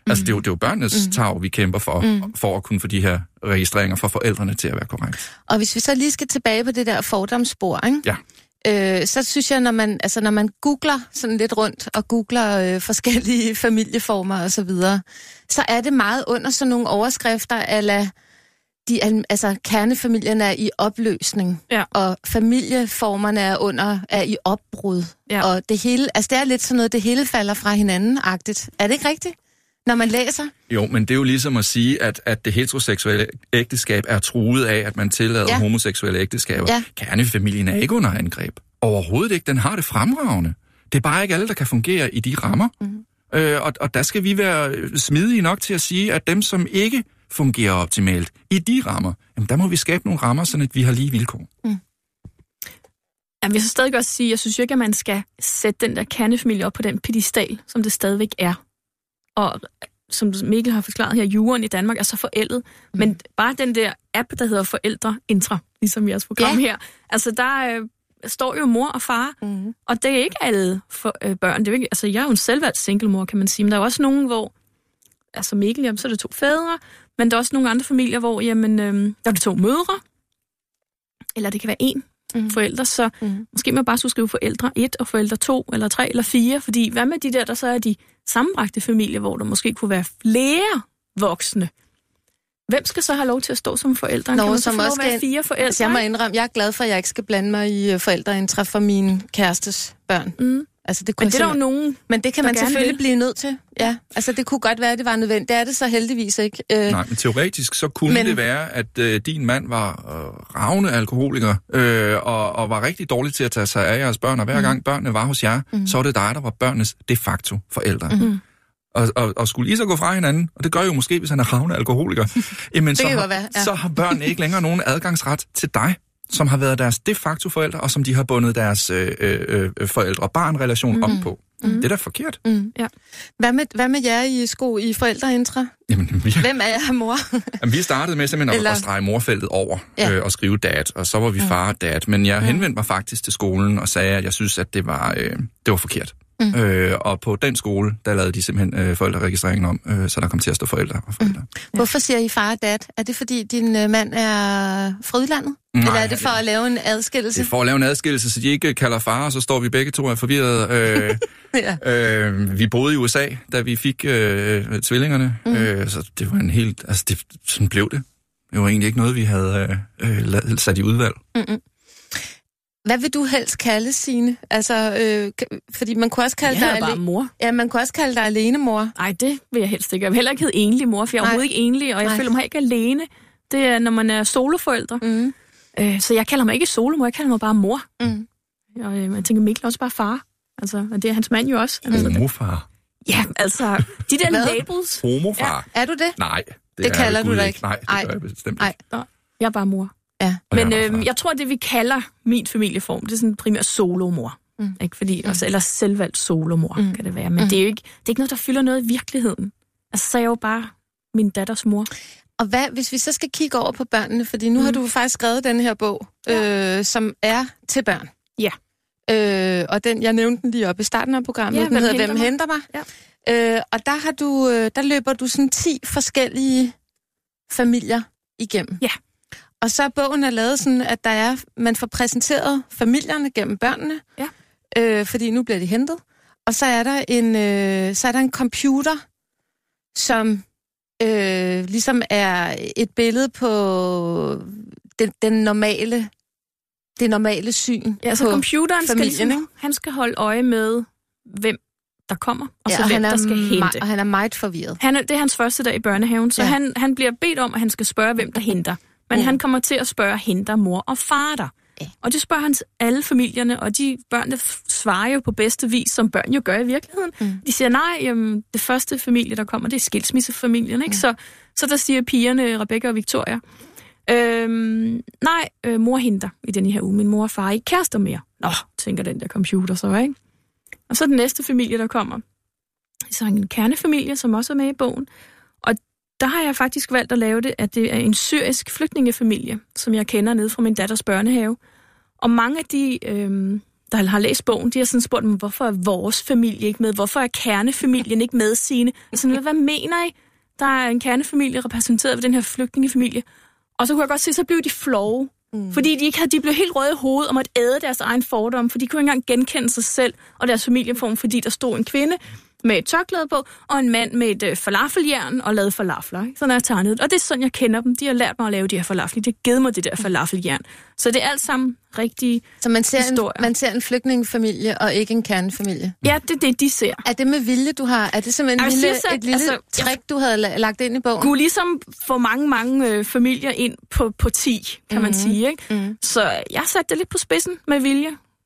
Altså, det er jo børnenes tarv, vi kæmper for at kunne få de her registreringer for forældrene til at være korrekt. Og hvis vi så lige skal tilbage på det der fordomsspor, ikke? Ja. Så synes jeg, når man googler sådan lidt rundt, og googler forskellige familieformer og så videre, så er det meget under sådan nogle overskrifter, ala kernefamilierne er i opløsning, og familieformerne er i opbrud. Ja. Og det hele, altså det er lidt sådan noget, det hele falder fra hinanden-agtigt. Er det ikke rigtigt, når man læser? Jo, men det er jo ligesom at sige, at det heteroseksuelle ægteskab er truet af, at man tillader homoseksuelle ægteskaber. Ja. Kernefamilien er ikke under angreb. Overhovedet ikke. Den har det fremragende. Det er bare ikke alle, der kan fungere i de rammer. Og der skal vi være smidige nok til at sige, at dem, som ikke fungerer optimalt i de rammer, jamen der må vi skabe nogle rammer, sådan at vi har lige vilkår. Jeg vil så stadig godt sige, jeg synes jo ikke, at man skal sætte den der kernefamilie op på den pedestal, som det stadigvæk er. Og som Mikkel har forklaret her, juraen i Danmark er så forældet. Men bare den der app, der hedder Forældreintra, ligesom jeres program her, altså der står jo mor og far, og det er ikke alle børn. Det er ikke, altså jeg er jo en selvvalgt singlemor, kan man sige, men der er også nogen, hvor, altså Mikkel, jamen, så er det 2 fædre, men der er også nogle andre familier, hvor jamen, der er det 2 mødre, eller det kan være 1 forældre, så måske man bare skulle skrive forældre 1 og forældre 2, eller 3, eller 4, fordi hvad med de der så er de sammenbragte familier, hvor der måske kunne være flere voksne. Hvem skal så have lov til at stå som forældre? Kan man så få lov at være 4 forældre? Altså, jeg må indrømme, jeg er glad for, at jeg ikke skal blande mig i forældreindtræf for min kærestes børn. Altså, det kunne men det er jo nogen, men det kan man selvfølgelig blive nødt til. Ja, altså det kunne godt være, at det var nødvendigt. Det er det så heldigvis ikke. Nej, men teoretisk så kunne det være, at din mand var ravne alkoholiker og var rigtig dårlig til at tage sig af jeres børn, og hver gang børnene var hos jer, så var det dig, der var børnenes de facto forældre. Og skulle I så gå fra hinanden, og det gør jo måske, hvis han er ravne alkoholiker, jamen så har børnene ikke længere nogen adgangsret til dig, som har været deres de facto forældre, og som de har bundet deres forældre-barn-relation op på. Det er da forkert. Ja. Hvad med jer i forældreintra? Jamen, hvem er jeg, mor? Jamen, vi startede med simpelthen at strege morfeltet over og skrive dad, og så var vi far og dad. Men jeg henvendte mig faktisk til skolen og sagde, at jeg synes, at det var forkert. Og på den skole, der lavede de simpelthen forældreregistreringen om, så der kom til at stå forældre og forældre. Hvorfor siger I far og dad? Er det fordi din mand er fra udlandet? Nej, eller er det for at lave en adskillelse? Det er for at lave en adskillelse, så de ikke kalder far, og så står vi begge to er forvirrede. Vi boede i USA, da vi fik tvillingerne, så det var en helt... Altså, sådan blev det. Det var egentlig ikke noget, vi havde sat i udvalg. Hvad vil du helst kalde, Signe? Altså, fordi man kunne også kalde dig bare mor. Ja, man kunne også kalde dig alenemor. Nej, det vil jeg helst ikke. Jeg vil heller ikke hedde enlig mor, for jeg er overhovedet ikke enlig, og jeg føler mig ikke alene. Det er, når man er soloforældre. Så jeg kalder mig ikke solomor, jeg kalder mig bare mor. Og jeg tænker, Mikkel er også bare far. Altså, og det er hans mand jo også. Homofar. Ja, altså, de der labels. Homofar. Ja. Er du det? Nej. Det kalder du dig ikke. Nej, det gør jeg bestemt ikke. Nej, jeg er bare mor. Ja. Men jeg tror, det vi kalder min familieform, det er sådan primært solomor. Ikke? Fordi, også, eller selvvalgt solomor kan det være. Men det er ikke noget, der fylder noget i virkeligheden. Altså, så er jeg jo bare min datters mor. Og hvis vi så skal kigge over på børnene, fordi nu har du faktisk skrevet den her bog, som er til børn. Ja. Og jeg nævnte den lige op i starten af programmet. Ja, den hedder Hvem henter mig? Ja. Og der løber du sådan 10 forskellige familier igennem. Ja. Og så er bogen er lavet sådan, at man får præsenteret familierne gennem børnene, fordi nu bliver de hentet. Og så er der en computer, som ligesom er et billede på det normale syn. Ja, så computeren han skal holde øje med, hvem der kommer, og så hvem der skal hente. Og han er meget forvirret. Det er hans første dag i børnehaven, så han bliver bedt om, at han skal spørge, hvem der henter. Men han kommer til at spørge, henter mor og far der? Ja. Og det spørger han alle familierne, og de børnene svarer jo på bedste vis, som børn jo gør i virkeligheden. De siger, nej, det første familie, der kommer, det er skilsmissefamilien, ikke? Så der siger pigerne, Rebecca og Victoria, nej, mor henter i den her uge. Min mor og far er ikke kærester mere. Nå, tænker den der computer så, ikke? Og så den næste familie, der kommer. Så en kernefamilie, som også er med i bogen. Og der har jeg faktisk valgt at lave det, at det er en syrisk flygtningefamilie, som jeg kender ned fra min datters børnehave. Og mange af der har læst bogen, de har sådan spurgt mig, hvorfor er vores familie ikke med? Hvorfor er kernefamilien ikke med, Signe? Sådan, hvad mener I? Der er en kernefamilie repræsenteret ved den her flygtningefamilie. Og så kunne jeg godt se, så blev de flove. Fordi de blev helt røde i hovedet om at æde deres egen fordom, for de kunne ikke engang genkende sig selv og deres familieform, fordi der stod en kvinde med et tørklæde på, og en mand med et falafeljern og lavede falafler. Sådan er jeg tegnet. Og det er sådan, jeg kender dem. De har lært mig at lave de her falafler. De har givet mig det der falafeljern. Så det er alt sammen rigtige historier. Man ser en flygtningefamilie og ikke en kernefamilie? Ja, det er det, de ser. Er det med vilje, du har? Er det simpelthen et lille trick, du havde lagt ind i bogen? Du kunne ligesom få mange familier ind på 10, kan man sige. Ikke? Så jeg satte det lidt på spidsen med vilje.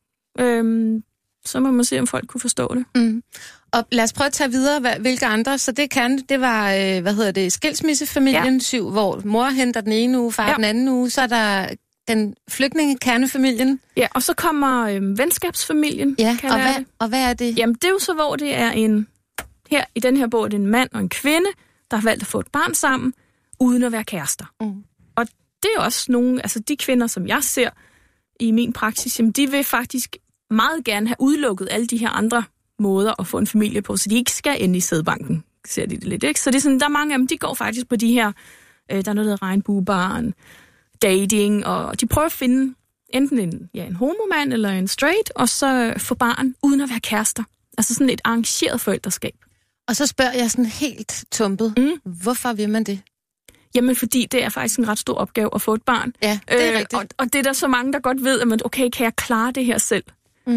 Så må man se, om folk kunne forstå det. Og lad os prøve at tage videre, hvilke andre. Så det var, skilsmissefamilien 7, hvor mor henter den ene uge, far den anden uge. Så er der den flygtninge-kernefamilien. Ja, og så kommer venskabsfamilien. Ja, og hvad er det? Jamen, det er jo så, hvor det er her i den her bog, er det en mand og en kvinde, der har valgt at få et barn sammen, uden at være kærester. Og det er også nogle, altså de kvinder, som jeg ser i min praksis, jamen, de vil faktisk meget gerne have udelukket alle de her andre måder at få en familie på, så de ikke skal ende i sædbanken, ser de det lidt, ikke? Så det er sådan, der er mange af dem, de går faktisk på de her, der er noget, der hedder regnbuebarn, dating, og de prøver at finde enten en homomand eller en straight, og så få barn uden at være kærester. Altså sådan et arrangeret forældreskab. Og så spørger jeg sådan helt tumpet, hvorfor vil man det? Jamen, fordi det er faktisk en ret stor opgave at få et barn. Ja, det er rigtigt. Og det er der så mange, der godt ved, at man, okay, kan jeg klare det her selv?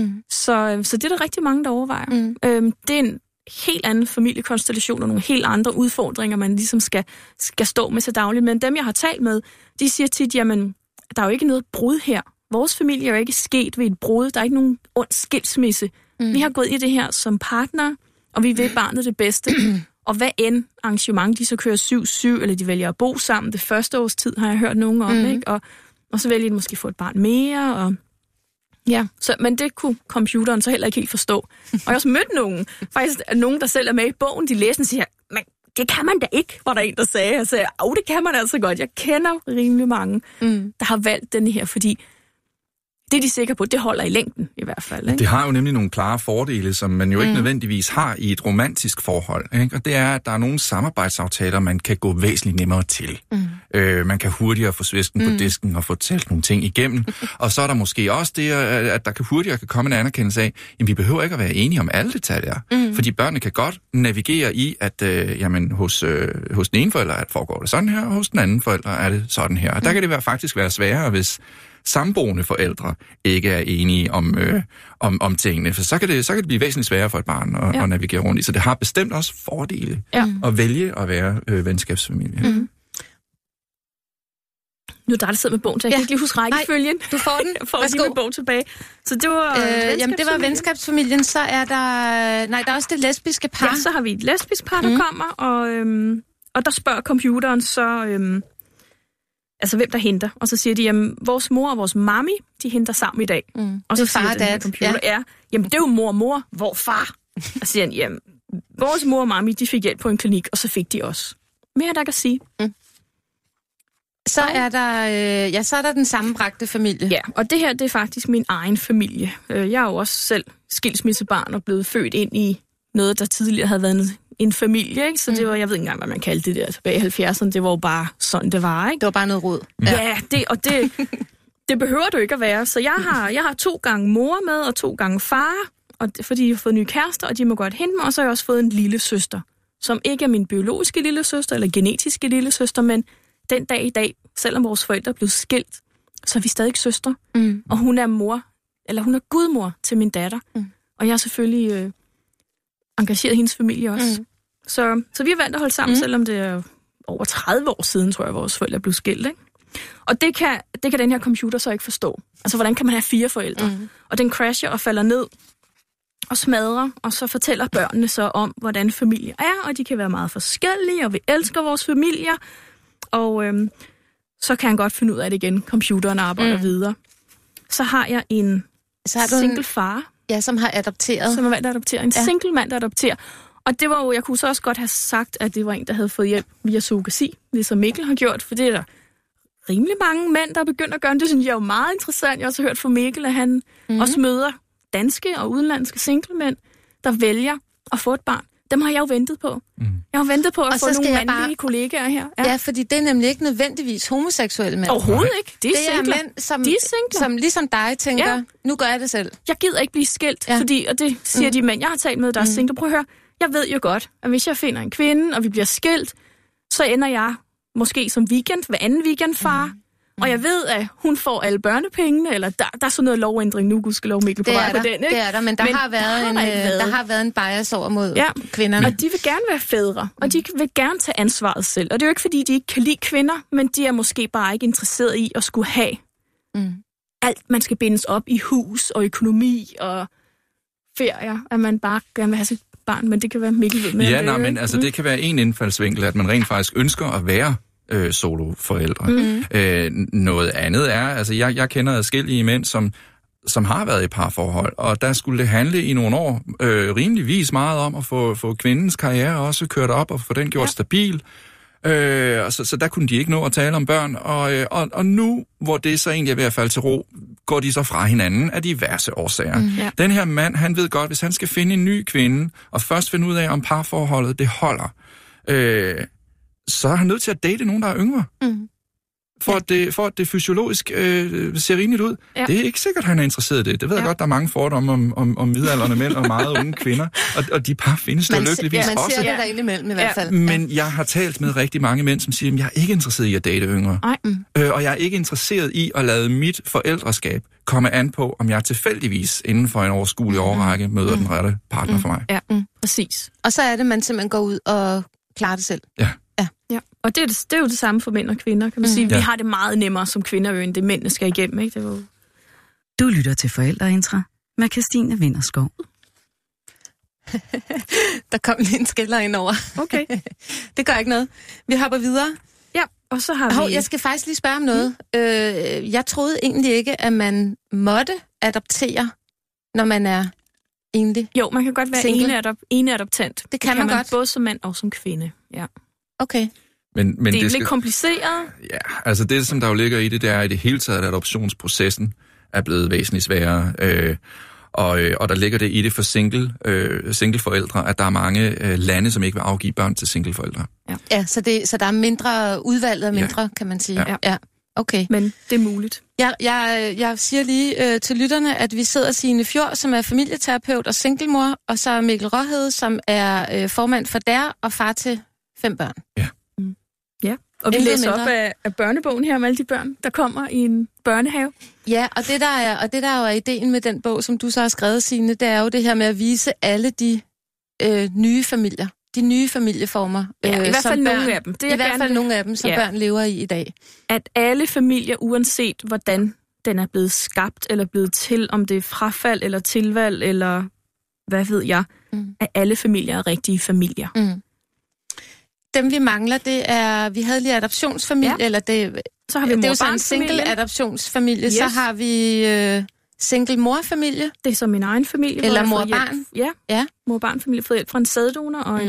Så det er der rigtig mange, der overvejer. Det er en helt anden familiekonstellation og nogle helt andre udfordringer, man ligesom skal stå med så dagligt. Men dem, jeg har talt med, de siger tit, jamen, der er jo ikke noget brud her. Vores familie er jo ikke sket ved et brud. Der er ikke nogen ond skilsmisse. Vi har gået i det her som partner, og vi vil barnet det bedste. Og hvad end arrangement, de så kører 7-7, eller de vælger at bo sammen det første års tid, har jeg hørt nogen om, ikke? Og så vælger de måske få et barn mere, og ja, men det kunne computeren så heller ikke helt forstå. Og jeg har også mødt nogen, der selv er med i bogen, de læser og siger, men det kan man da ikke, var der en, der sagde. Jeg sagde, det kan man altså godt. Jeg kender rimelig mange, der har valgt den her, fordi det er de sikre på, det holder i længden i hvert fald. Ikke? Det har jo nemlig nogle klare fordele, som man jo ikke nødvendigvis har i et romantisk forhold. Ikke? Og det er, at der er nogle samarbejdsaftaler, man kan gå væsentligt nemmere til. Man kan hurtigere få svisken på disken og få talt nogle ting igennem. Og så er der måske også det, at der hurtigere kan komme en anerkendelse af, at vi behøver ikke at være enige om alle detaljer. Fordi børnene kan godt navigere i, at hos den ene forælder foregår det sådan her, og hos den anden forælder er det sådan her. Og der kan det faktisk være sværere, hvis samboende forældre ikke er enige om tingene. For så kan det blive væsentligt sværere for et barn at navigere rundt i. Så det har bestemt også fordele at vælge at være venskabsfamilie. Nu er der sidder med bogen, så jeg kan ikke lige huske rækkefølgen. Du får den. Jeg får lige med bogen tilbage. Så det var jamen, det var venskabsfamilien. Så er der... der er også det lesbiske par. Ja, så har vi et lesbisk par, der kommer, og der spørger computeren så... altså, hvem der henter. Og så siger de, jamen, vores mor og vores mami, de henter sammen i dag. Og så siger den her computer, jamen, det er jo mor. Hvor far? Og så siger han, jamen, vores mor og mami, de fik hjælp på en klinik, og så fik de også. Mere der kan sige. Så er der den sammenbragte familie. Ja, og det her, det er faktisk min egen familie. Jeg er jo også selv skilsmissebarn og blevet født ind i noget, der tidligere havde været en familie, ikke? Så det var, jeg ved ikke engang, hvad man kaldte det der tilbage i 70'erne. Det var jo bare sådan, det var, ikke? Det var bare noget rod. Ja, det behøver du ikke at være. Så jeg har 2 gange mor med, og 2 gange far, og fordi jeg har fået nye kærester, og de må godt hente mig, og så har jeg også fået en lille søster, som ikke er min biologiske lille søster, eller genetiske lille søster, men den dag i dag, selvom vores forældre er blevet skilt, så er vi stadig søster. Og hun er mor, eller hun er gudmor til min datter. Og jeg har selvfølgelig engageret hendes familie også. Så vi har valgt at holde sammen, selvom det er over 30 år siden, tror jeg, vores forældre blev skilt. Ikke? Og det kan den her computer så ikke forstå. Altså, hvordan kan man have 4 forældre? Og den crasher og falder ned og smadrer, og så fortæller børnene så om, hvordan familier er, og de kan være meget forskellige, og vi elsker vores familier. Og så kan han godt finde ud af det igen. Computeren arbejder videre. Så har jeg en single far. Ja, som har adopteret. Som har valgt at adoptere. En single mand, der adopterer. Og det var jo, jeg kunne så også godt have sagt, at det var en, der havde fået hjælp via surrogasi, ligesom Mikkel har gjort, for det er der rimelig mange mænd, der er begyndt at gøre. Det synes jeg er jo meget interessant. Jeg har også hørt fra Mikkel, at han også møder danske og udenlandske singlemænd, der vælger at få et barn. Dem har jeg jo ventet på. Jeg har ventet på at få nogle mandlige kollegaer her. Ja, fordi det er nemlig ikke nødvendigvis homoseksuelle mænd. Overhovedet ikke. Det er mænd, som ligesom dig tænker, nu gør jeg det selv. Jeg gider ikke blive skilt, fordi, og det siger de mænd, jeg har talt med, der er single. Prøv at høre, jeg ved jo godt, at hvis jeg finder en kvinde, og vi bliver skilt, så ender jeg måske som hver anden weekendfar. Og jeg ved, at hun får alle børnepengene, eller der er sådan noget lovændring nu, gudskelov Mikkel på vej på den, ikke? Det er der, men der har været en bias over mod kvinderne. Og de vil gerne være fædre, og de vil gerne tage ansvaret selv. Og det er jo ikke, fordi de ikke kan lide kvinder, men de er måske bare ikke interesseret i at skulle have alt, man skal bindes op i hus og økonomi og ferier, at man bare gerne vil have sit barn, men det kan være Mikkel ved med. Ja, men altså det kan være en indfaldsvinkel, at man rent faktisk ønsker at være soloforældre. Noget andet er, altså jeg kender adskillige mænd, som har været i parforhold, og der skulle det handle i nogle år rimeligvis meget om at få kvindens karriere også kørt op og få den gjort stabil. Så der kunne de ikke nå at tale om børn, og nu, hvor det så egentlig er ved at falde til ro, går de så fra hinanden af diverse årsager. Den her mand, han ved godt, hvis han skal finde en ny kvinde, og først finde ud af, om parforholdet det holder, så er han nødt til at date nogen, der er yngre. For at det fysiologisk ser rimeligt ud. Ja. Det er ikke sikkert, han er interesseret i det. Det ved jeg godt, der er mange fordomme om midaldrende mænd og meget unge kvinder. Og de par findes der lykkeligvis også. Man ser det der indimellem i hvert fald. Men jeg har talt med rigtig mange mænd, som siger, at jeg er ikke interesseret i at date yngre. Og jeg er ikke interesseret i at lade mit forældreskab komme an på, om jeg tilfældigvis inden for en overskuelig årrække møder den rette partner for mig. Ja, præcis. Og så er det, man simpelthen går ud og klarer det selv. Ja. Og det er jo det samme for mænd og kvinder, kan man sige. Vi har det meget nemmere som kvinder, end det mændene skal igennem, ikke? Det var... Du lytter til Forældreintra med Christine Vinderskov. Der kom lige en skiller ind over. Okay. Det gør ikke noget. Vi hopper videre. Ja, og så har vi... Jeg skal faktisk lige spørge om noget. Jeg troede egentlig ikke, at man måtte adoptere, når man er enlig. Jo, man kan godt være eneadoptant. Det kan man godt. Både som mand og som kvinde, ja. Okay. Men det er lidt kompliceret. Ja, altså det, som der jo ligger i det, det er i det hele taget, at adoptionsprocessen er blevet væsentligt sværere. Og der ligger det i det for singleforældre, at der er mange lande, som ikke vil afgive børn til singleforældre. Ja, så der er mindre udvalget og mindre, kan man sige. Ja. Okay. Men det er muligt. Jeg siger lige til lytterne, at vi sidder Signe Fjord, som er familieterapeut og singlemor, og så Mikkel Råhede, som er formand for DER og far til 5 børn. Ja. Ja, og vi læser op af børnebogen her med alle de børn, der kommer i en børnehave. Ja, og det der er ideen med den bog, som du så har skrevet, Signe, det er jo det her med at vise alle de nye familier. De nye familieformer. Ja, i hvert fald nogle af dem. Det er i hvert fald nogle af dem, som børn lever i dag. At alle familier, uanset hvordan den er blevet skabt, eller blevet til, om det er frafald, eller tilvalg, eller hvad ved jeg, at alle familier er rigtige familier. Dem vi mangler, det er, vi havde lige adoptionsfamilie, eller så har vi det er jo sådan en single-adoptionsfamilie, yes. Så har vi single-morfamilie. Det er så min egen familie. Eller mor-barn. Ja, mor-barn-familie, fået hjælp fra en sæddonor og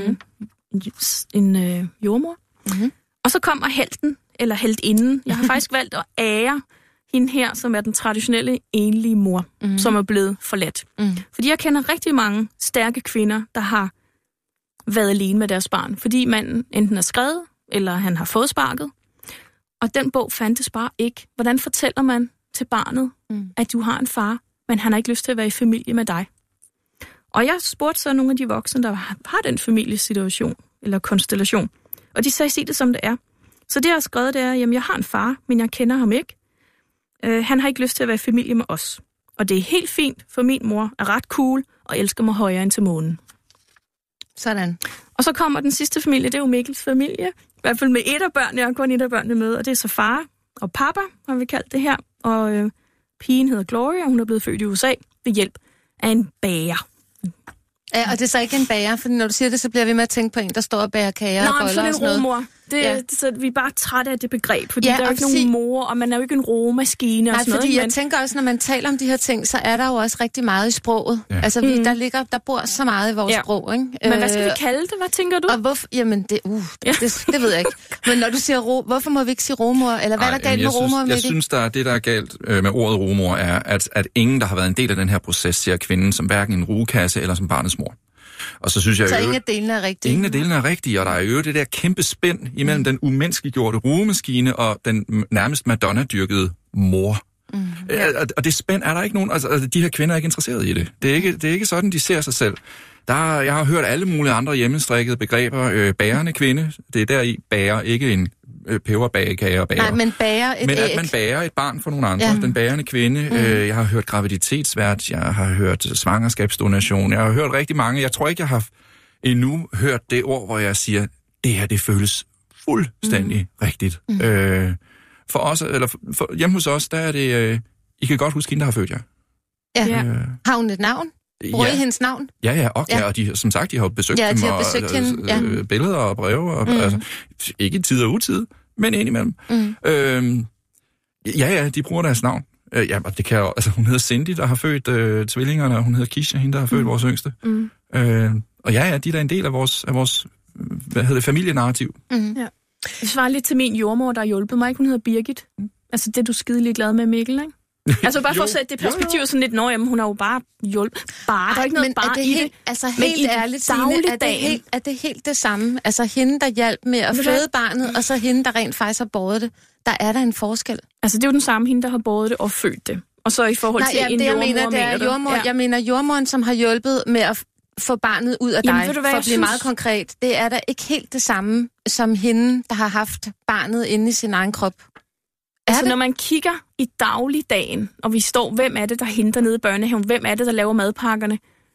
en jordmor. Og så kommer helten, eller heltinden. Jeg har faktisk valgt at ære hende her, som er den traditionelle enlige mor, som er blevet forladt. Fordi jeg kender rigtig mange stærke kvinder, der har været alene med deres barn, fordi manden enten er skrevet, eller han har fået sparket. Og den bog fandtes bare ikke. Hvordan fortæller man til barnet, at du har en far, men han har ikke lyst til at være i familie med dig? Og jeg spurgte så nogle af de voksne, der har den familiesituation, eller konstellation. Og de sagde, sig det som det er. Så det, jeg har skrevet, det er, jamen jeg har en far, men jeg kender ham ikke. Han har ikke lyst til at være i familie med os. Og det er helt fint, for min mor er ret cool, og elsker mig højere end til månen. Sådan. Og så kommer den sidste familie, det er jo Mikkels familie. I hvert fald med et af børnene, jeg har kun et af børnene med, og det er så far og papa, har vi kaldt det her. Og pigen hedder Gloria, hun er blevet født i USA ved hjælp af en bager. Ja, og det er så ikke en bager, for når du siger det, så bliver vi med at tænke på en, der står og bager kager og boller og sådan noget. Nej, så er det en Så vi er bare trætte af det begreb, fordi der er jo ikke nogen mor, og man er jo ikke en rogemaskine og sådan noget. Nej, fordi jeg tænker også, når man taler om de her ting, så er der jo også rigtig meget i sproget. Ja. Altså, der bor så meget i vores sprog, ikke? Men hvad skal vi kalde det? Hvad tænker du? Og hvorfor? Jamen, det ved jeg ikke. Men når du siger hvorfor må vi ikke sige romor? Eller hvad er der galt med romor? Jeg synes, det der er galt med ordet romor, er, at ingen, der har været en del af den her proces, ser kvinden som hverken en rugekasse eller som barnets mor. Og så synes jeg, så ingen af delene er rigtige? Ingen af delene er rigtige, og der er jo det der kæmpe spænd imellem den umenneskeliggjorte rugemaskine og den nærmest Madonna-dyrkede mor. Og det spænd er der ikke nogen... Altså, de her kvinder er ikke interesseret i det. Det er ikke sådan, de ser sig selv. Jeg har hørt alle mulige andre hjemmestrikkede begreber. Bærende kvinde, det er deri bærer, ikke en peberbagekage og bærer. Nej, men bærer et æg. At man bærer et barn for nogle andre. Ja. Den bærende kvinde. Jeg har hørt graviditetsvært, jeg har hørt svangerskabsdonation, jeg har hørt rigtig mange. Jeg tror ikke, jeg har endnu hørt det ord, hvor jeg siger, det her, det føles fuldstændig rigtigt. For os, eller hjemme hos os, der er det... I kan godt huske hende, der har født jer. Ja. Har hun et navn? Bruger I hendes navn? Ja, og de, som sagt, de har besøgt dem, de har besøgt hende. Billeder og breve, og, altså, ikke i tid og utid, men indimellem. De bruger deres navn. Og det kan jo, altså, hun hedder Cindy, der har født tvillingerne, og hun hedder Kisha, hende, der har født vores yngste. Og de er da en del af vores familienarrativ. Ja. Jeg svarer lidt til min jordmor, der har hjulpet mig, hun hedder Birgit. Altså, det er du skidelig glad med, Mikkel, ikke? Altså bare for at sætte det perspektiv sådan lidt, jamen hun har jo bare hjulpet. Der er ikke noget bare i det. Altså helt ærligt, Signe, er det helt det samme? Altså hende, der hjalp med at føde barnet, og så hende, der rent faktisk har båret det. Der er der en forskel. Altså det er jo den samme, hende, der har båret det og født det. Og så i forhold til en jordmor, jeg mener jordmoren, som har hjulpet med at få barnet ud af dig, for at blive meget konkret. Det er da ikke helt det samme som hende, der har haft barnet inde i sin egen krop. Altså, når man kigger i dagligdagen, og vi står, hvem er det, der henter nede i børnehaven, hvem er det, der laver madpakkerne,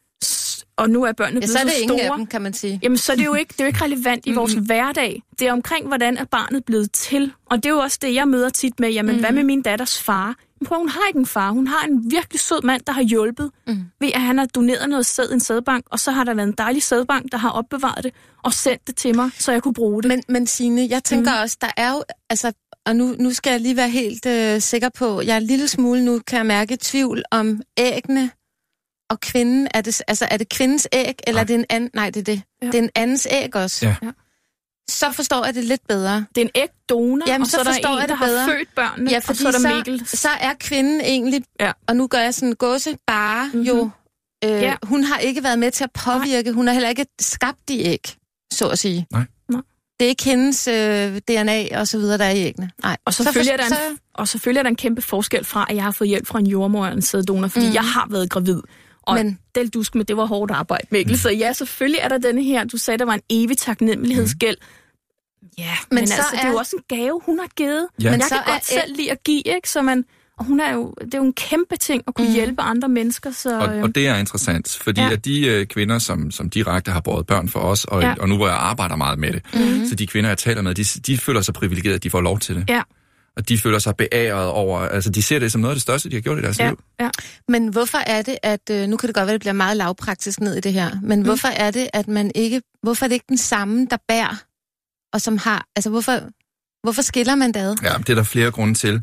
og nu er børnene blevet så store. Så er det ingen af dem, kan man sige. Jamen, så er det jo ikke relevant i vores hverdag. Det er omkring, hvordan er barnet blevet til. Og det er jo også det, jeg møder tit med, jamen, hvad med min datters far? Prøv, hun har ikke en far. Hun har en virkelig sød mand, der har hjulpet ved, at han har doneret noget sæd i en sædbank, og så har der været en dejlig sædbank, der har opbevaret det og sendt det til mig, så jeg kunne bruge det. Men Signe, jeg tænker også, der er jo, altså, og nu skal jeg lige være helt sikker på, jeg er en lille smule nu, kan jeg mærke tvivl om æggene og kvinden. Er det kvindens æg, eller er det en anden? Nej, det er det. Ja. Det er en andens æg også. Ja. Så forstår jeg det lidt bedre. Det er en ægdonor, og så er der en, der har født børnene, ja, og så er der Mikkel. Så er kvinden egentlig, og nu gør jeg sådan gåse, bare jo, hun har ikke været med til at påvirke, hun har heller ikke skabt de æg, så at sige. Nej. Det er ikke hendes DNA og så videre, der er i æggene. Nej. Og selvfølgelig er der en kæmpe forskel fra, at jeg har fået hjælp fra en jordmor og en sæddonor, fordi jeg har været gravid. Og deldusk med, det var hårdt arbejde, Mikkel. Så ja, selvfølgelig er der denne her, du sagde, der var en evig taknemmelighedsgæld. Ja, men altså, det er jo også en gave, hun har givet. Ja. Men jeg kan godt selv lide at give, ikke? Så og hun er jo, det er jo en kæmpe ting at kunne hjælpe andre mennesker. Så, og det er interessant, fordi at de kvinder, som direkte har båret børn for os, og nu hvor jeg arbejder meget med det, så de kvinder, jeg taler med, de føler sig privilegerede, at de får lov til det. Ja. Og de føler sig beæret over, altså de ser det som noget af det største, de har gjort i deres liv. Ja. Men hvorfor er det, at, nu kan det godt være, det bliver meget lavpraktisk ned i det her, men hvorfor er det, at man ikke, hvorfor er det ikke den samme, der bærer, og som har, altså hvorfor skiller man det ad? Ja, det er der flere grunde til.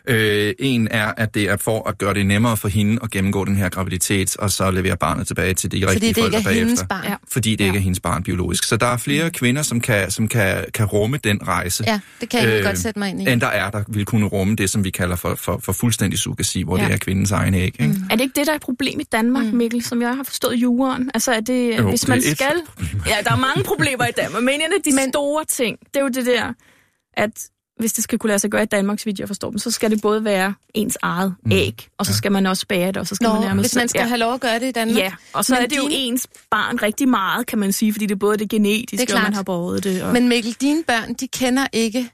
En er, at det er for at gøre det nemmere for hende at gennemgå den her graviditet, og så levere barnet tilbage til de rigtige forældre bagefter. Fordi det ikke er hendes barn biologisk. Så der er flere kvinder, som kan rumme den rejse. Ja, det kan jeg godt sætte mig ind i. End der vil kunne rumme det, som vi kalder for fuldstændig surrogati, hvor det er kvindens egen æg. Ikke? Er det ikke det, der er problemet i Danmark, Mikkel, som jeg har forstået juraen? Altså er det, jo, hvis man skal... Ja, der er mange problemer i Danmark, men en af de store ting, det er jo det der... at hvis det skal kunne lade sig gøre i Danmark, så vidt jeg forstår dem, så skal det både være ens eget æg, og så skal man også bære det, og så skal man nærmest... hvis man skal have lov at gøre det i Danmark. Ja, og så er det jo ens barn rigtig meget, kan man sige, fordi det er både det genetiske, og man har båret det. Og... Men Mikkel, dine børn, de kender ikke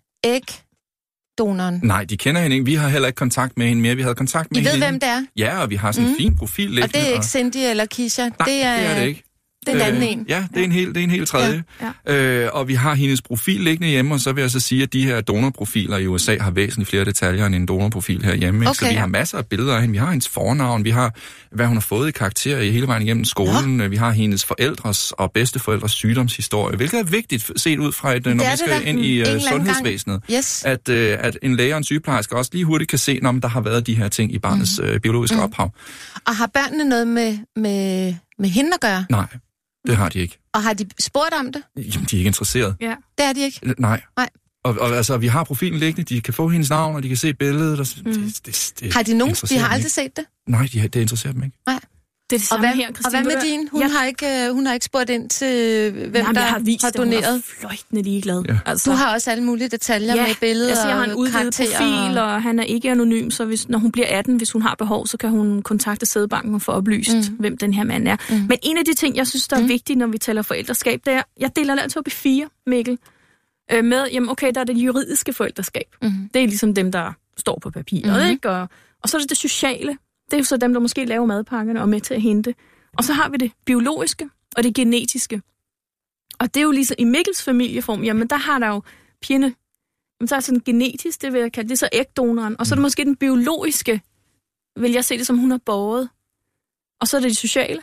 ægdonoren. Nej, de kender hende ikke. Vi har heller ikke kontakt med hende mere. Vi havde kontakt med hende. I ved, hvem det er? Ja, og vi har sådan en fin profil. Og det er ikke Cindy eller Kisha? Nej, det er det ikke. Det er en anden en. Ja, det er en helt tredje. Ja. Og vi har hendes profil liggende hjemme, og så vil jeg så sige, at de her donorprofiler i USA har væsentligt flere detaljer end en donorprofil herhjemme. Okay. Så vi har masser af billeder af hende. Vi har hendes fornavn, vi har, hvad hun har fået i karakter i hele vejen igennem skolen. Ja. Vi har hendes forældres og bedsteforældres sygdomshistorie, hvilket er vigtigt set ud fra, når vi skal ind i sundhedsvæsenet. Yes. At en læge og en sygeplejerske også lige hurtigt kan se, når der har været de her ting i barnets biologiske ophav. Og har børnene noget med hende at gøre? Nej. Det har de ikke. Og har de spurgt om det? Jamen, de er ikke interesseret. Ja. Det er de ikke? Nej. Og altså, vi har profilen liggende, de kan få hendes navn, og de kan se billedet. Det har de har aldrig set det? Nej, det interesserer dem ikke. Nej. Det er det samme her, Christine. Og hvad med din? Hun har ikke spurgt ind til, hvem der har doneret. Hun er fløjtende ligeglad. Ja. Altså. Du har også alle mulige detaljer med billeder altså, jeg har en udvidet profil, og han er ikke anonym, så når hun bliver 18, hvis hun har behov, så kan hun kontakte sædbanken og få oplyst, hvem den her mand er. Men en af de ting, jeg synes, der er vigtigt, når vi taler forældreskab, det er, jeg deler det altid op i 4, Mikkel. Med, jamen okay, der er det juridiske forældreskab. Det er ligesom dem, der står på papiret, ikke? Og så er det sociale. Det er jo så dem, der måske laver madpakkerne og er med til at hente. Og så har vi det biologiske og det genetiske. Og det er jo ligesom i Mikkels familieform, jamen der har der jo pigerne, så er sådan genetisk, det vil jeg kalde det, så ægdonoren. Og så er det måske den biologiske, vil jeg se det som, hun har båret. Og så er det det sociale.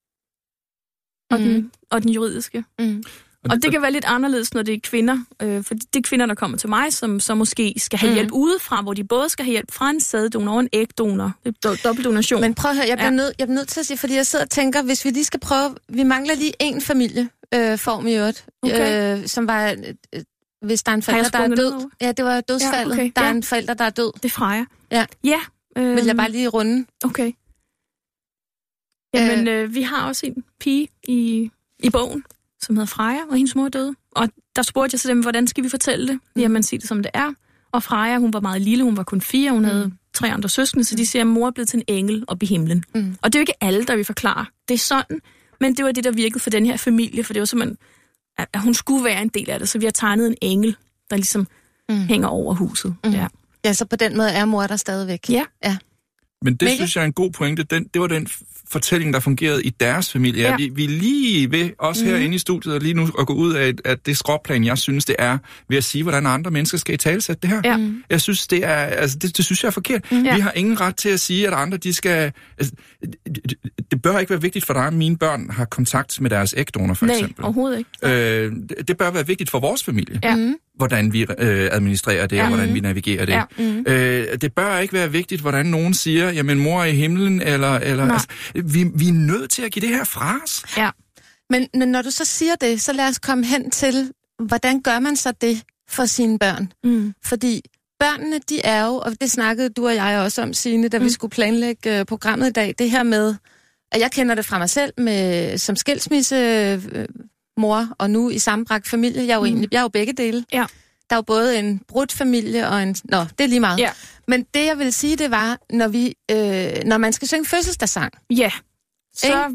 Og den juridiske. Og det kan være lidt anderledes, når det er kvinder. For det er kvinder, der kommer til mig, som så måske skal have hjælp udefra, hvor de både skal have hjælp fra en sæddonor og en ægdonor. Det er dobbeltdonation. Men prøv at høre, jeg bliver nødt til at sige, fordi jeg sidder og tænker, hvis vi lige skal prøve, vi mangler lige en familieform i øvrigt, som var, hvis der er en forælder, der er død. Ja, det var dødsfaldet. Ja, okay. Der er en forælder, der er død. Det er Freja. Ja. Vil jeg bare lige runde. Okay. Jamen, vi har også en pige i bogen, som hedder Freja, og hendes mor døde. Og der spurgte jeg så dem, hvordan skal vi fortælle det? Jamen, sig det som det er. Og Freja, hun var meget lille, hun var kun 4, hun havde 3 andre søskende, så de siger, at mor er blevet til en engel oppe i himlen. Og det er jo ikke alle, der vil forklare. Det er sådan, men det var det, der virkede for den her familie, for det var simpelthen, at hun skulle være en del af det, så vi har tegnet en engel, der ligesom hænger over huset. Ja, så på den måde er mor der stadigvæk. Ja. Men det synes jeg er en god pointe. Det var den fortælling, der fungerede i deres familie. Ja. Vi er lige ved, også herinde i studiet, og lige nu at gå ud af det skråplan, jeg synes, det er ved at sige, hvordan andre mennesker skal italesætte det her. Ja. Jeg synes, det er, altså, det synes jeg er forkert. Vi har ingen ret til at sige, at andre, de skal... Altså, det bør ikke være vigtigt for dig, at mine børn har kontakt med deres ægdonor, for eksempel. Nej, overhovedet ikke. Det bør være vigtigt for vores familie. Hvordan vi administrerer det, og hvordan vi navigerer det. Det bør ikke være vigtigt, hvordan nogen siger, jamen mor er i himlen, eller altså, vi er nødt til at give det her fra os. Ja. Men når du så siger det, så lad os komme hen til, hvordan gør man så det for sine børn? Fordi børnene, de er jo, og det snakkede du og jeg også om, Signe, da vi skulle planlægge programmet i dag, det her med, at jeg kender det fra mig selv som skilsmisse, mor, og nu i sammenbragt familie. Jeg er jo begge dele. Ja. Der er jo både en brudt familie og en... Nå, det er lige meget. Ja. Men det, jeg vil sige, det var, når man skal synge fødselsdagssang. Ja. Så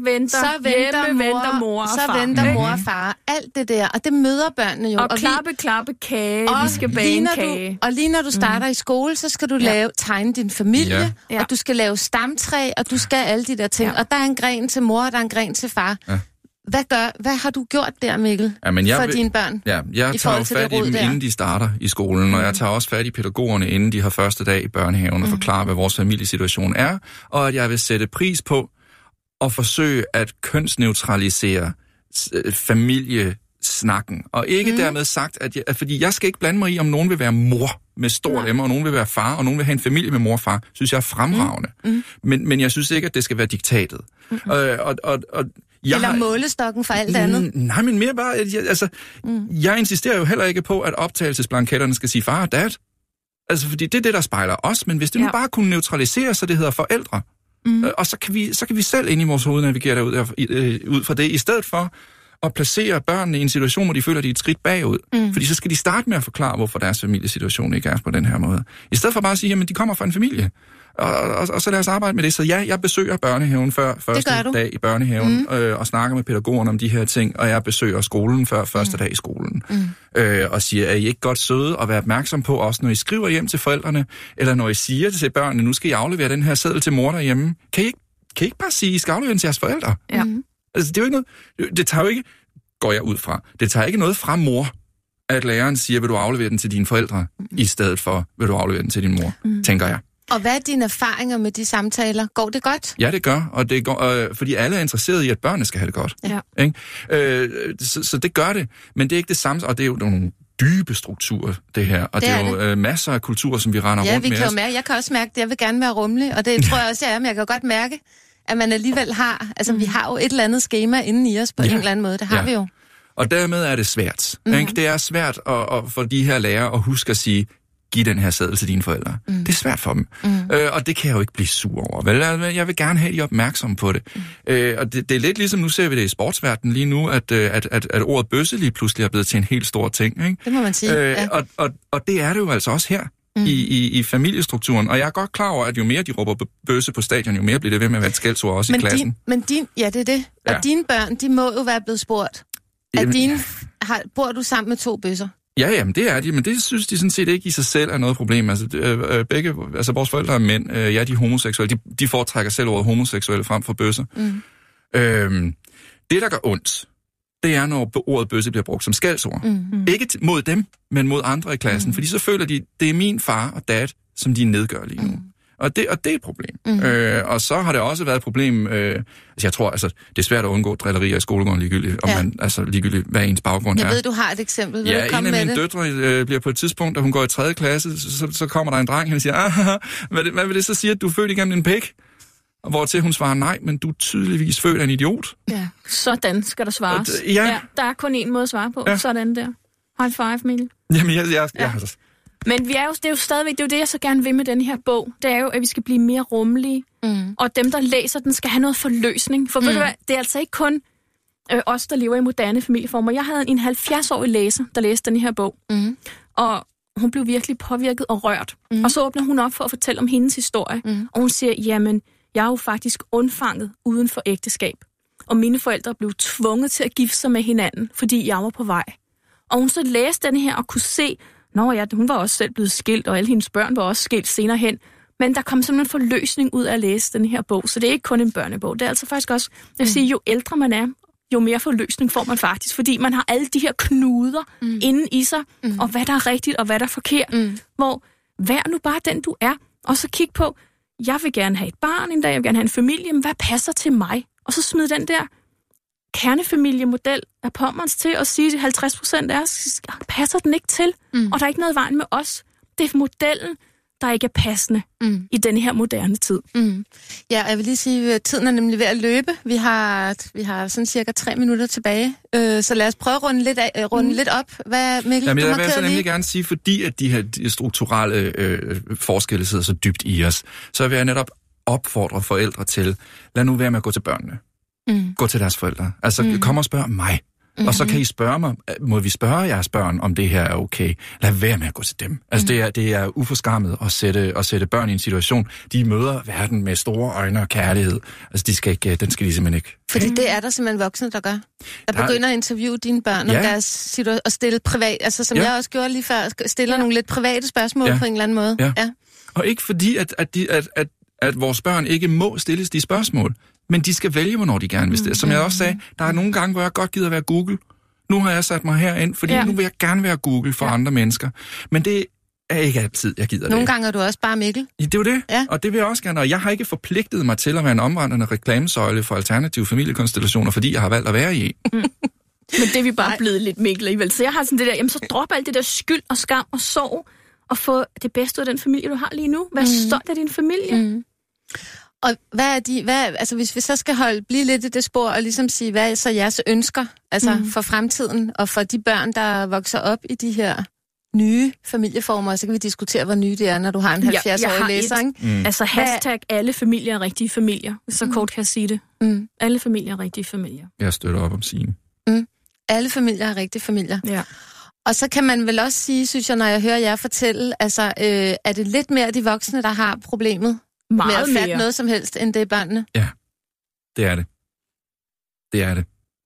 venter mor og far. Så venter mor og far. Alt det der. Og det møder børnene jo. Og klappe kage. Vi skal bage en kage. Og lige når du starter i skole, så skal du tegne din familie. Ja. Og du skal lave stamtræ, og du skal alle de der ting. Ja. Og der er en gren til mor, og der er en gren til far. Ja. Hvad har du gjort der, Mikkel, for dine børn? Ja, jeg tager jo fat i dem, inden de starter i skolen, og jeg tager også fat i pædagogerne, inden de har første dag i børnehaven, og forklare, hvad vores familiesituation er, og at jeg vil sætte pris på at forsøge at kønsneutralisere familiesnakken. Og ikke dermed sagt, fordi jeg skal ikke blande mig i, om nogen vil være mor med stor M, og nogen vil være far, og nogen vil have en familie med mor og far, synes jeg er fremragende. Men jeg synes ikke, at det skal være diktatet. Eller målestokken for alt andet. Nej, men mere bare... Jeg insisterer jo heller ikke på, at optagelsesblanketterne skal sige far og dad. Altså, fordi det er det, der spejler os. Men hvis det nu bare kunne neutralisere, så det hedder forældre. Og så kan vi selv ind i vores hoved navigere ud fra det, i stedet for at placere børnene i en situation, hvor de føler, at de er et skridt bagud. Fordi så skal de starte med at forklare, hvorfor deres familiesituation ikke er på den her måde. I stedet for bare at sige, jamen de kommer fra en familie. Og så lad os arbejde med det. Så ja, jeg besøger børnehaven før første dag i børnehaven, og snakker med pædagogerne om de her ting, og jeg besøger skolen før første dag i skolen. Og siger, er I ikke godt søde, og være opmærksom på, også når I skriver hjem til forældrene, eller når I siger til børnene, nu skal I aflevere den her seddel til mor derhjemme. Kan I ikke bare sige, I skal aflevere den til jeres forældre? Ja. Altså, det er jo ikke noget... Det tager jo ikke... Går jeg ud fra. Det tager ikke noget fra mor, at læreren siger, vil du aflevere den til dine forældre, i stedet for, vil du aflevere den til din mor, tænker jeg. Og hvad er dine erfaringer med de samtaler? Går det godt? Ja, det gør, og det går, fordi alle er interesserede i, at børnene skal have det godt. Ja. Ikke? Så det gør det, men det er ikke det samme, og det er jo nogle dybe strukturer, det her, og det er jo masser af kulturer, som vi render rundt med. Ja, vi kan jo mærke, jeg kan også mærke, at jeg vil gerne være rummelig, og det tror jeg også, jeg er, men jeg kan godt mærke, at man alligevel har, altså vi har jo et eller andet skema inden i os på en eller anden måde, det har vi jo. Og dermed er det svært. Ikke? Det er svært for de her lærere at huske at sige, giv den her seddel til dine forældre. Det er svært for dem. Og det kan jeg jo ikke blive sur over. Vel? Jeg vil gerne have de opmærksomme på det. Og det er lidt ligesom, nu ser vi det i sportsverdenen lige nu, at ordet bøsse lige pludselig er blevet til en helt stor ting. Ikke? Det må man sige. Og det er det jo altså også her. I familiestrukturen. Og jeg er godt klar over, at jo mere de råber bøsse på stadion, jo mere bliver det ved med at være et skældsord også i klassen. Ja, det er det. Og dine børn, de må jo være blevet spurgt. Bor du sammen med 2 bøsser? Ja, jamen det er de, men det synes de sådan set ikke i sig selv er noget problem. Altså vores forældre er mænd, de er homoseksuelle. De foretrækker selv ordet homoseksuelle frem for bøsser. Det, der gør ondt, det er, når ordet bøsse bliver brugt som skældsord. Ikke mod dem, men mod andre i klassen. Fordi så føler de, det er min far og dad, som de nedgør lige nu. Og det er et problem. Og så har det også været et problem, jeg tror, altså, det er svært at undgå drillerier i skolegården ligegyldigt, om man, altså ligegyldigt, hvad ens baggrund er. Jeg ved, du har et eksempel. Vil en af mine døtre bliver på et tidspunkt, da hun går i 3. klasse, så kommer der en dreng, og siger, hvad vil det så sige, at du er født igennem en pæk? Og hvortil hun svarer, nej, men du er tydeligvis født af en idiot. Ja, sådan skal der svares. Ja, der er kun én måde at svare på. Ja. Sådan der. High five, Mikkel. Jamen, jeg Men det er jo stadigvæk, det er jo det, jeg så gerne vil med den her bog. Det er jo, at vi skal blive mere rummelige. Og dem, der læser den, skal have noget forløsning. For ved du hvad, det er altså ikke kun os, der lever i moderne familieformer. Jeg havde en 70-årig læser, der læste den her bog. Og hun blev virkelig påvirket og rørt. Og så åbner hun op for at fortælle om hendes historie. Og hun siger, jamen, jeg er jo faktisk undfanget uden for ægteskab. Og mine forældre blev tvunget til at gifte sig med hinanden, fordi jeg var på vej. Og hun så læste den her og kunne se, hun var også selv blevet skilt, og alle hendes børn var også skilt senere hen. Men der kom simpelthen en forløsning ud af at læse den her bog. Så det er ikke kun en børnebog. Det er altså faktisk også, jeg vil sige, jo ældre man er, jo mere forløsning får man faktisk. Fordi man har alle de her knuder inde i sig, og hvad der er rigtigt, og hvad der er forkert. Hvor, vær nu bare den, du er. Og så kig på, jeg vil gerne have et barn en dag, jeg vil gerne have en familie, men hvad passer til mig? Og så smid den der kernefamiliemodel af Pommerns til at sige, at 50% af os passer den ikke til. Og der er ikke noget vejen med os. Det er modellen, der ikke er passende i denne her moderne tid. Ja, jeg vil lige sige, at tiden er nemlig ved at løbe. Vi har sådan cirka 3 minutter tilbage. Så lad os prøve at runde lidt op. Hvad, Mikkel, jeg vil så nemlig gerne sige, fordi at de her strukturelle forskelle sidder så dybt i os, så vil jeg netop opfordre forældre til, lad nu være med at gå til børnene. Gå til deres forældre. Altså, kom og spørg mig. Og så kan I spørge mig, må vi spørge jeres børn, om det her er okay? Lad være med at gå til dem. Altså, det er uforskammet at sætte børn i en situation. De møder verden med store øjne og kærlighed. Altså, den skal de simpelthen ikke. Fordi det er der simpelthen voksne, der gør. Der begynder at interviewe dine børn om deres situation, og stille privat, altså som jeg også gjorde lige før, stiller nogle lidt private spørgsmål på en eller anden måde. Ja. Og ikke fordi, at vores børn ikke må stilles de spørgsmål. Men de skal vælge, hvornår de gerne vil stille. Som jeg også sagde, der er nogle gange, hvor jeg godt gider være Google. Nu har jeg sat mig herind, fordi nu vil jeg gerne være Google for andre mennesker. Men det er ikke altid, jeg gider det. Nogle gange er du også bare Mikkel. Ja, det er jo det. Ja. Og det vil jeg også gerne. Og jeg har ikke forpligtet mig til at være en omvandrende reklamesøjle for alternative familiekonstellationer, fordi jeg har valgt at være i. Men det er vi bare blevet lidt Mikkel alligevel. Så jeg har sådan det der, jamen så drop alt det der skyld og skam og sorg, og få det bedste af den familie, du har lige nu. Vær stolt af din familie. Og altså hvis vi så skal blive lidt i det spor og ligesom sige, hvad er så jeres ønsker, altså for fremtiden og for de børn, der vokser op i de her nye familieformer, så kan vi diskutere, hvor nye det er, når du har en 70-årig læser, ikke? Altså hashtag alle familier er rigtige familier, så kort kan jeg sige det. Alle familier er rigtige familier. Jeg støtter op om Signe. Alle familier er rigtige familier. Ja. Og så kan man vel også sige, synes jeg, når jeg hører jer fortælle, altså er det lidt mere de voksne, der har problemet? Med at fatte noget som helst, end det er børnene? Ja, det er det. Det er det.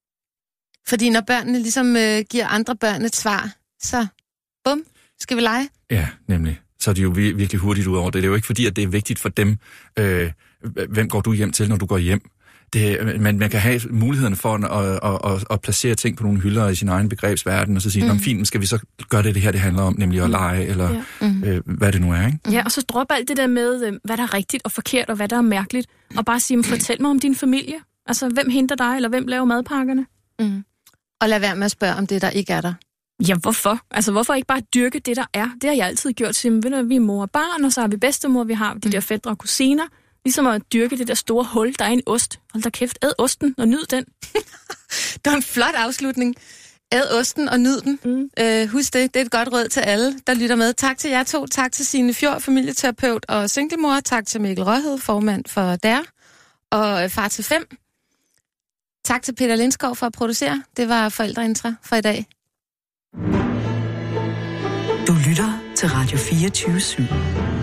Fordi når børnene ligesom giver andre børn et svar, så bum, skal vi lege? Ja, nemlig. Så er de jo virkelig hurtigt ud over det. Det er jo ikke fordi, at det er vigtigt for dem, hvem går du hjem til, når du går hjem. man kan have mulighederne for at placere ting på nogle hylder i sin egen begrebsverden, og så sige, fint, skal vi så gøre det her, det handler om, nemlig at lege, eller hvad det nu er, ikke? Ja, og så drop alt det der med, hvad der er rigtigt og forkert, og hvad der er mærkeligt, og bare sige, fortæl mig om din familie. Altså, hvem henter dig, eller hvem laver madpakkerne? Og lad være med at spørge om det, der ikke er der. Ja, hvorfor? Altså, hvorfor ikke bare dyrke det, der er? Det har jeg altid gjort. Så, vi er mor og barn, og så har vi bedstemor, vi har de der fætre og kusiner. Ligesom at dyrke det der store hul, der er en ost. Hold da kæft, æd osten og nyd den. Det var en flot afslutning. Æd osten og nyd den. Husk det er et godt råd til alle, der lytter med. Tak til jer to. Tak til Signe Fjord, familieterapeut og singlemor. Tak til Mikkel Røhed, formand for DR og far til 5. Tak til Peter Lindskov for at producere. Det var Forældreintra for i dag. Du lytter til Radio 24/7.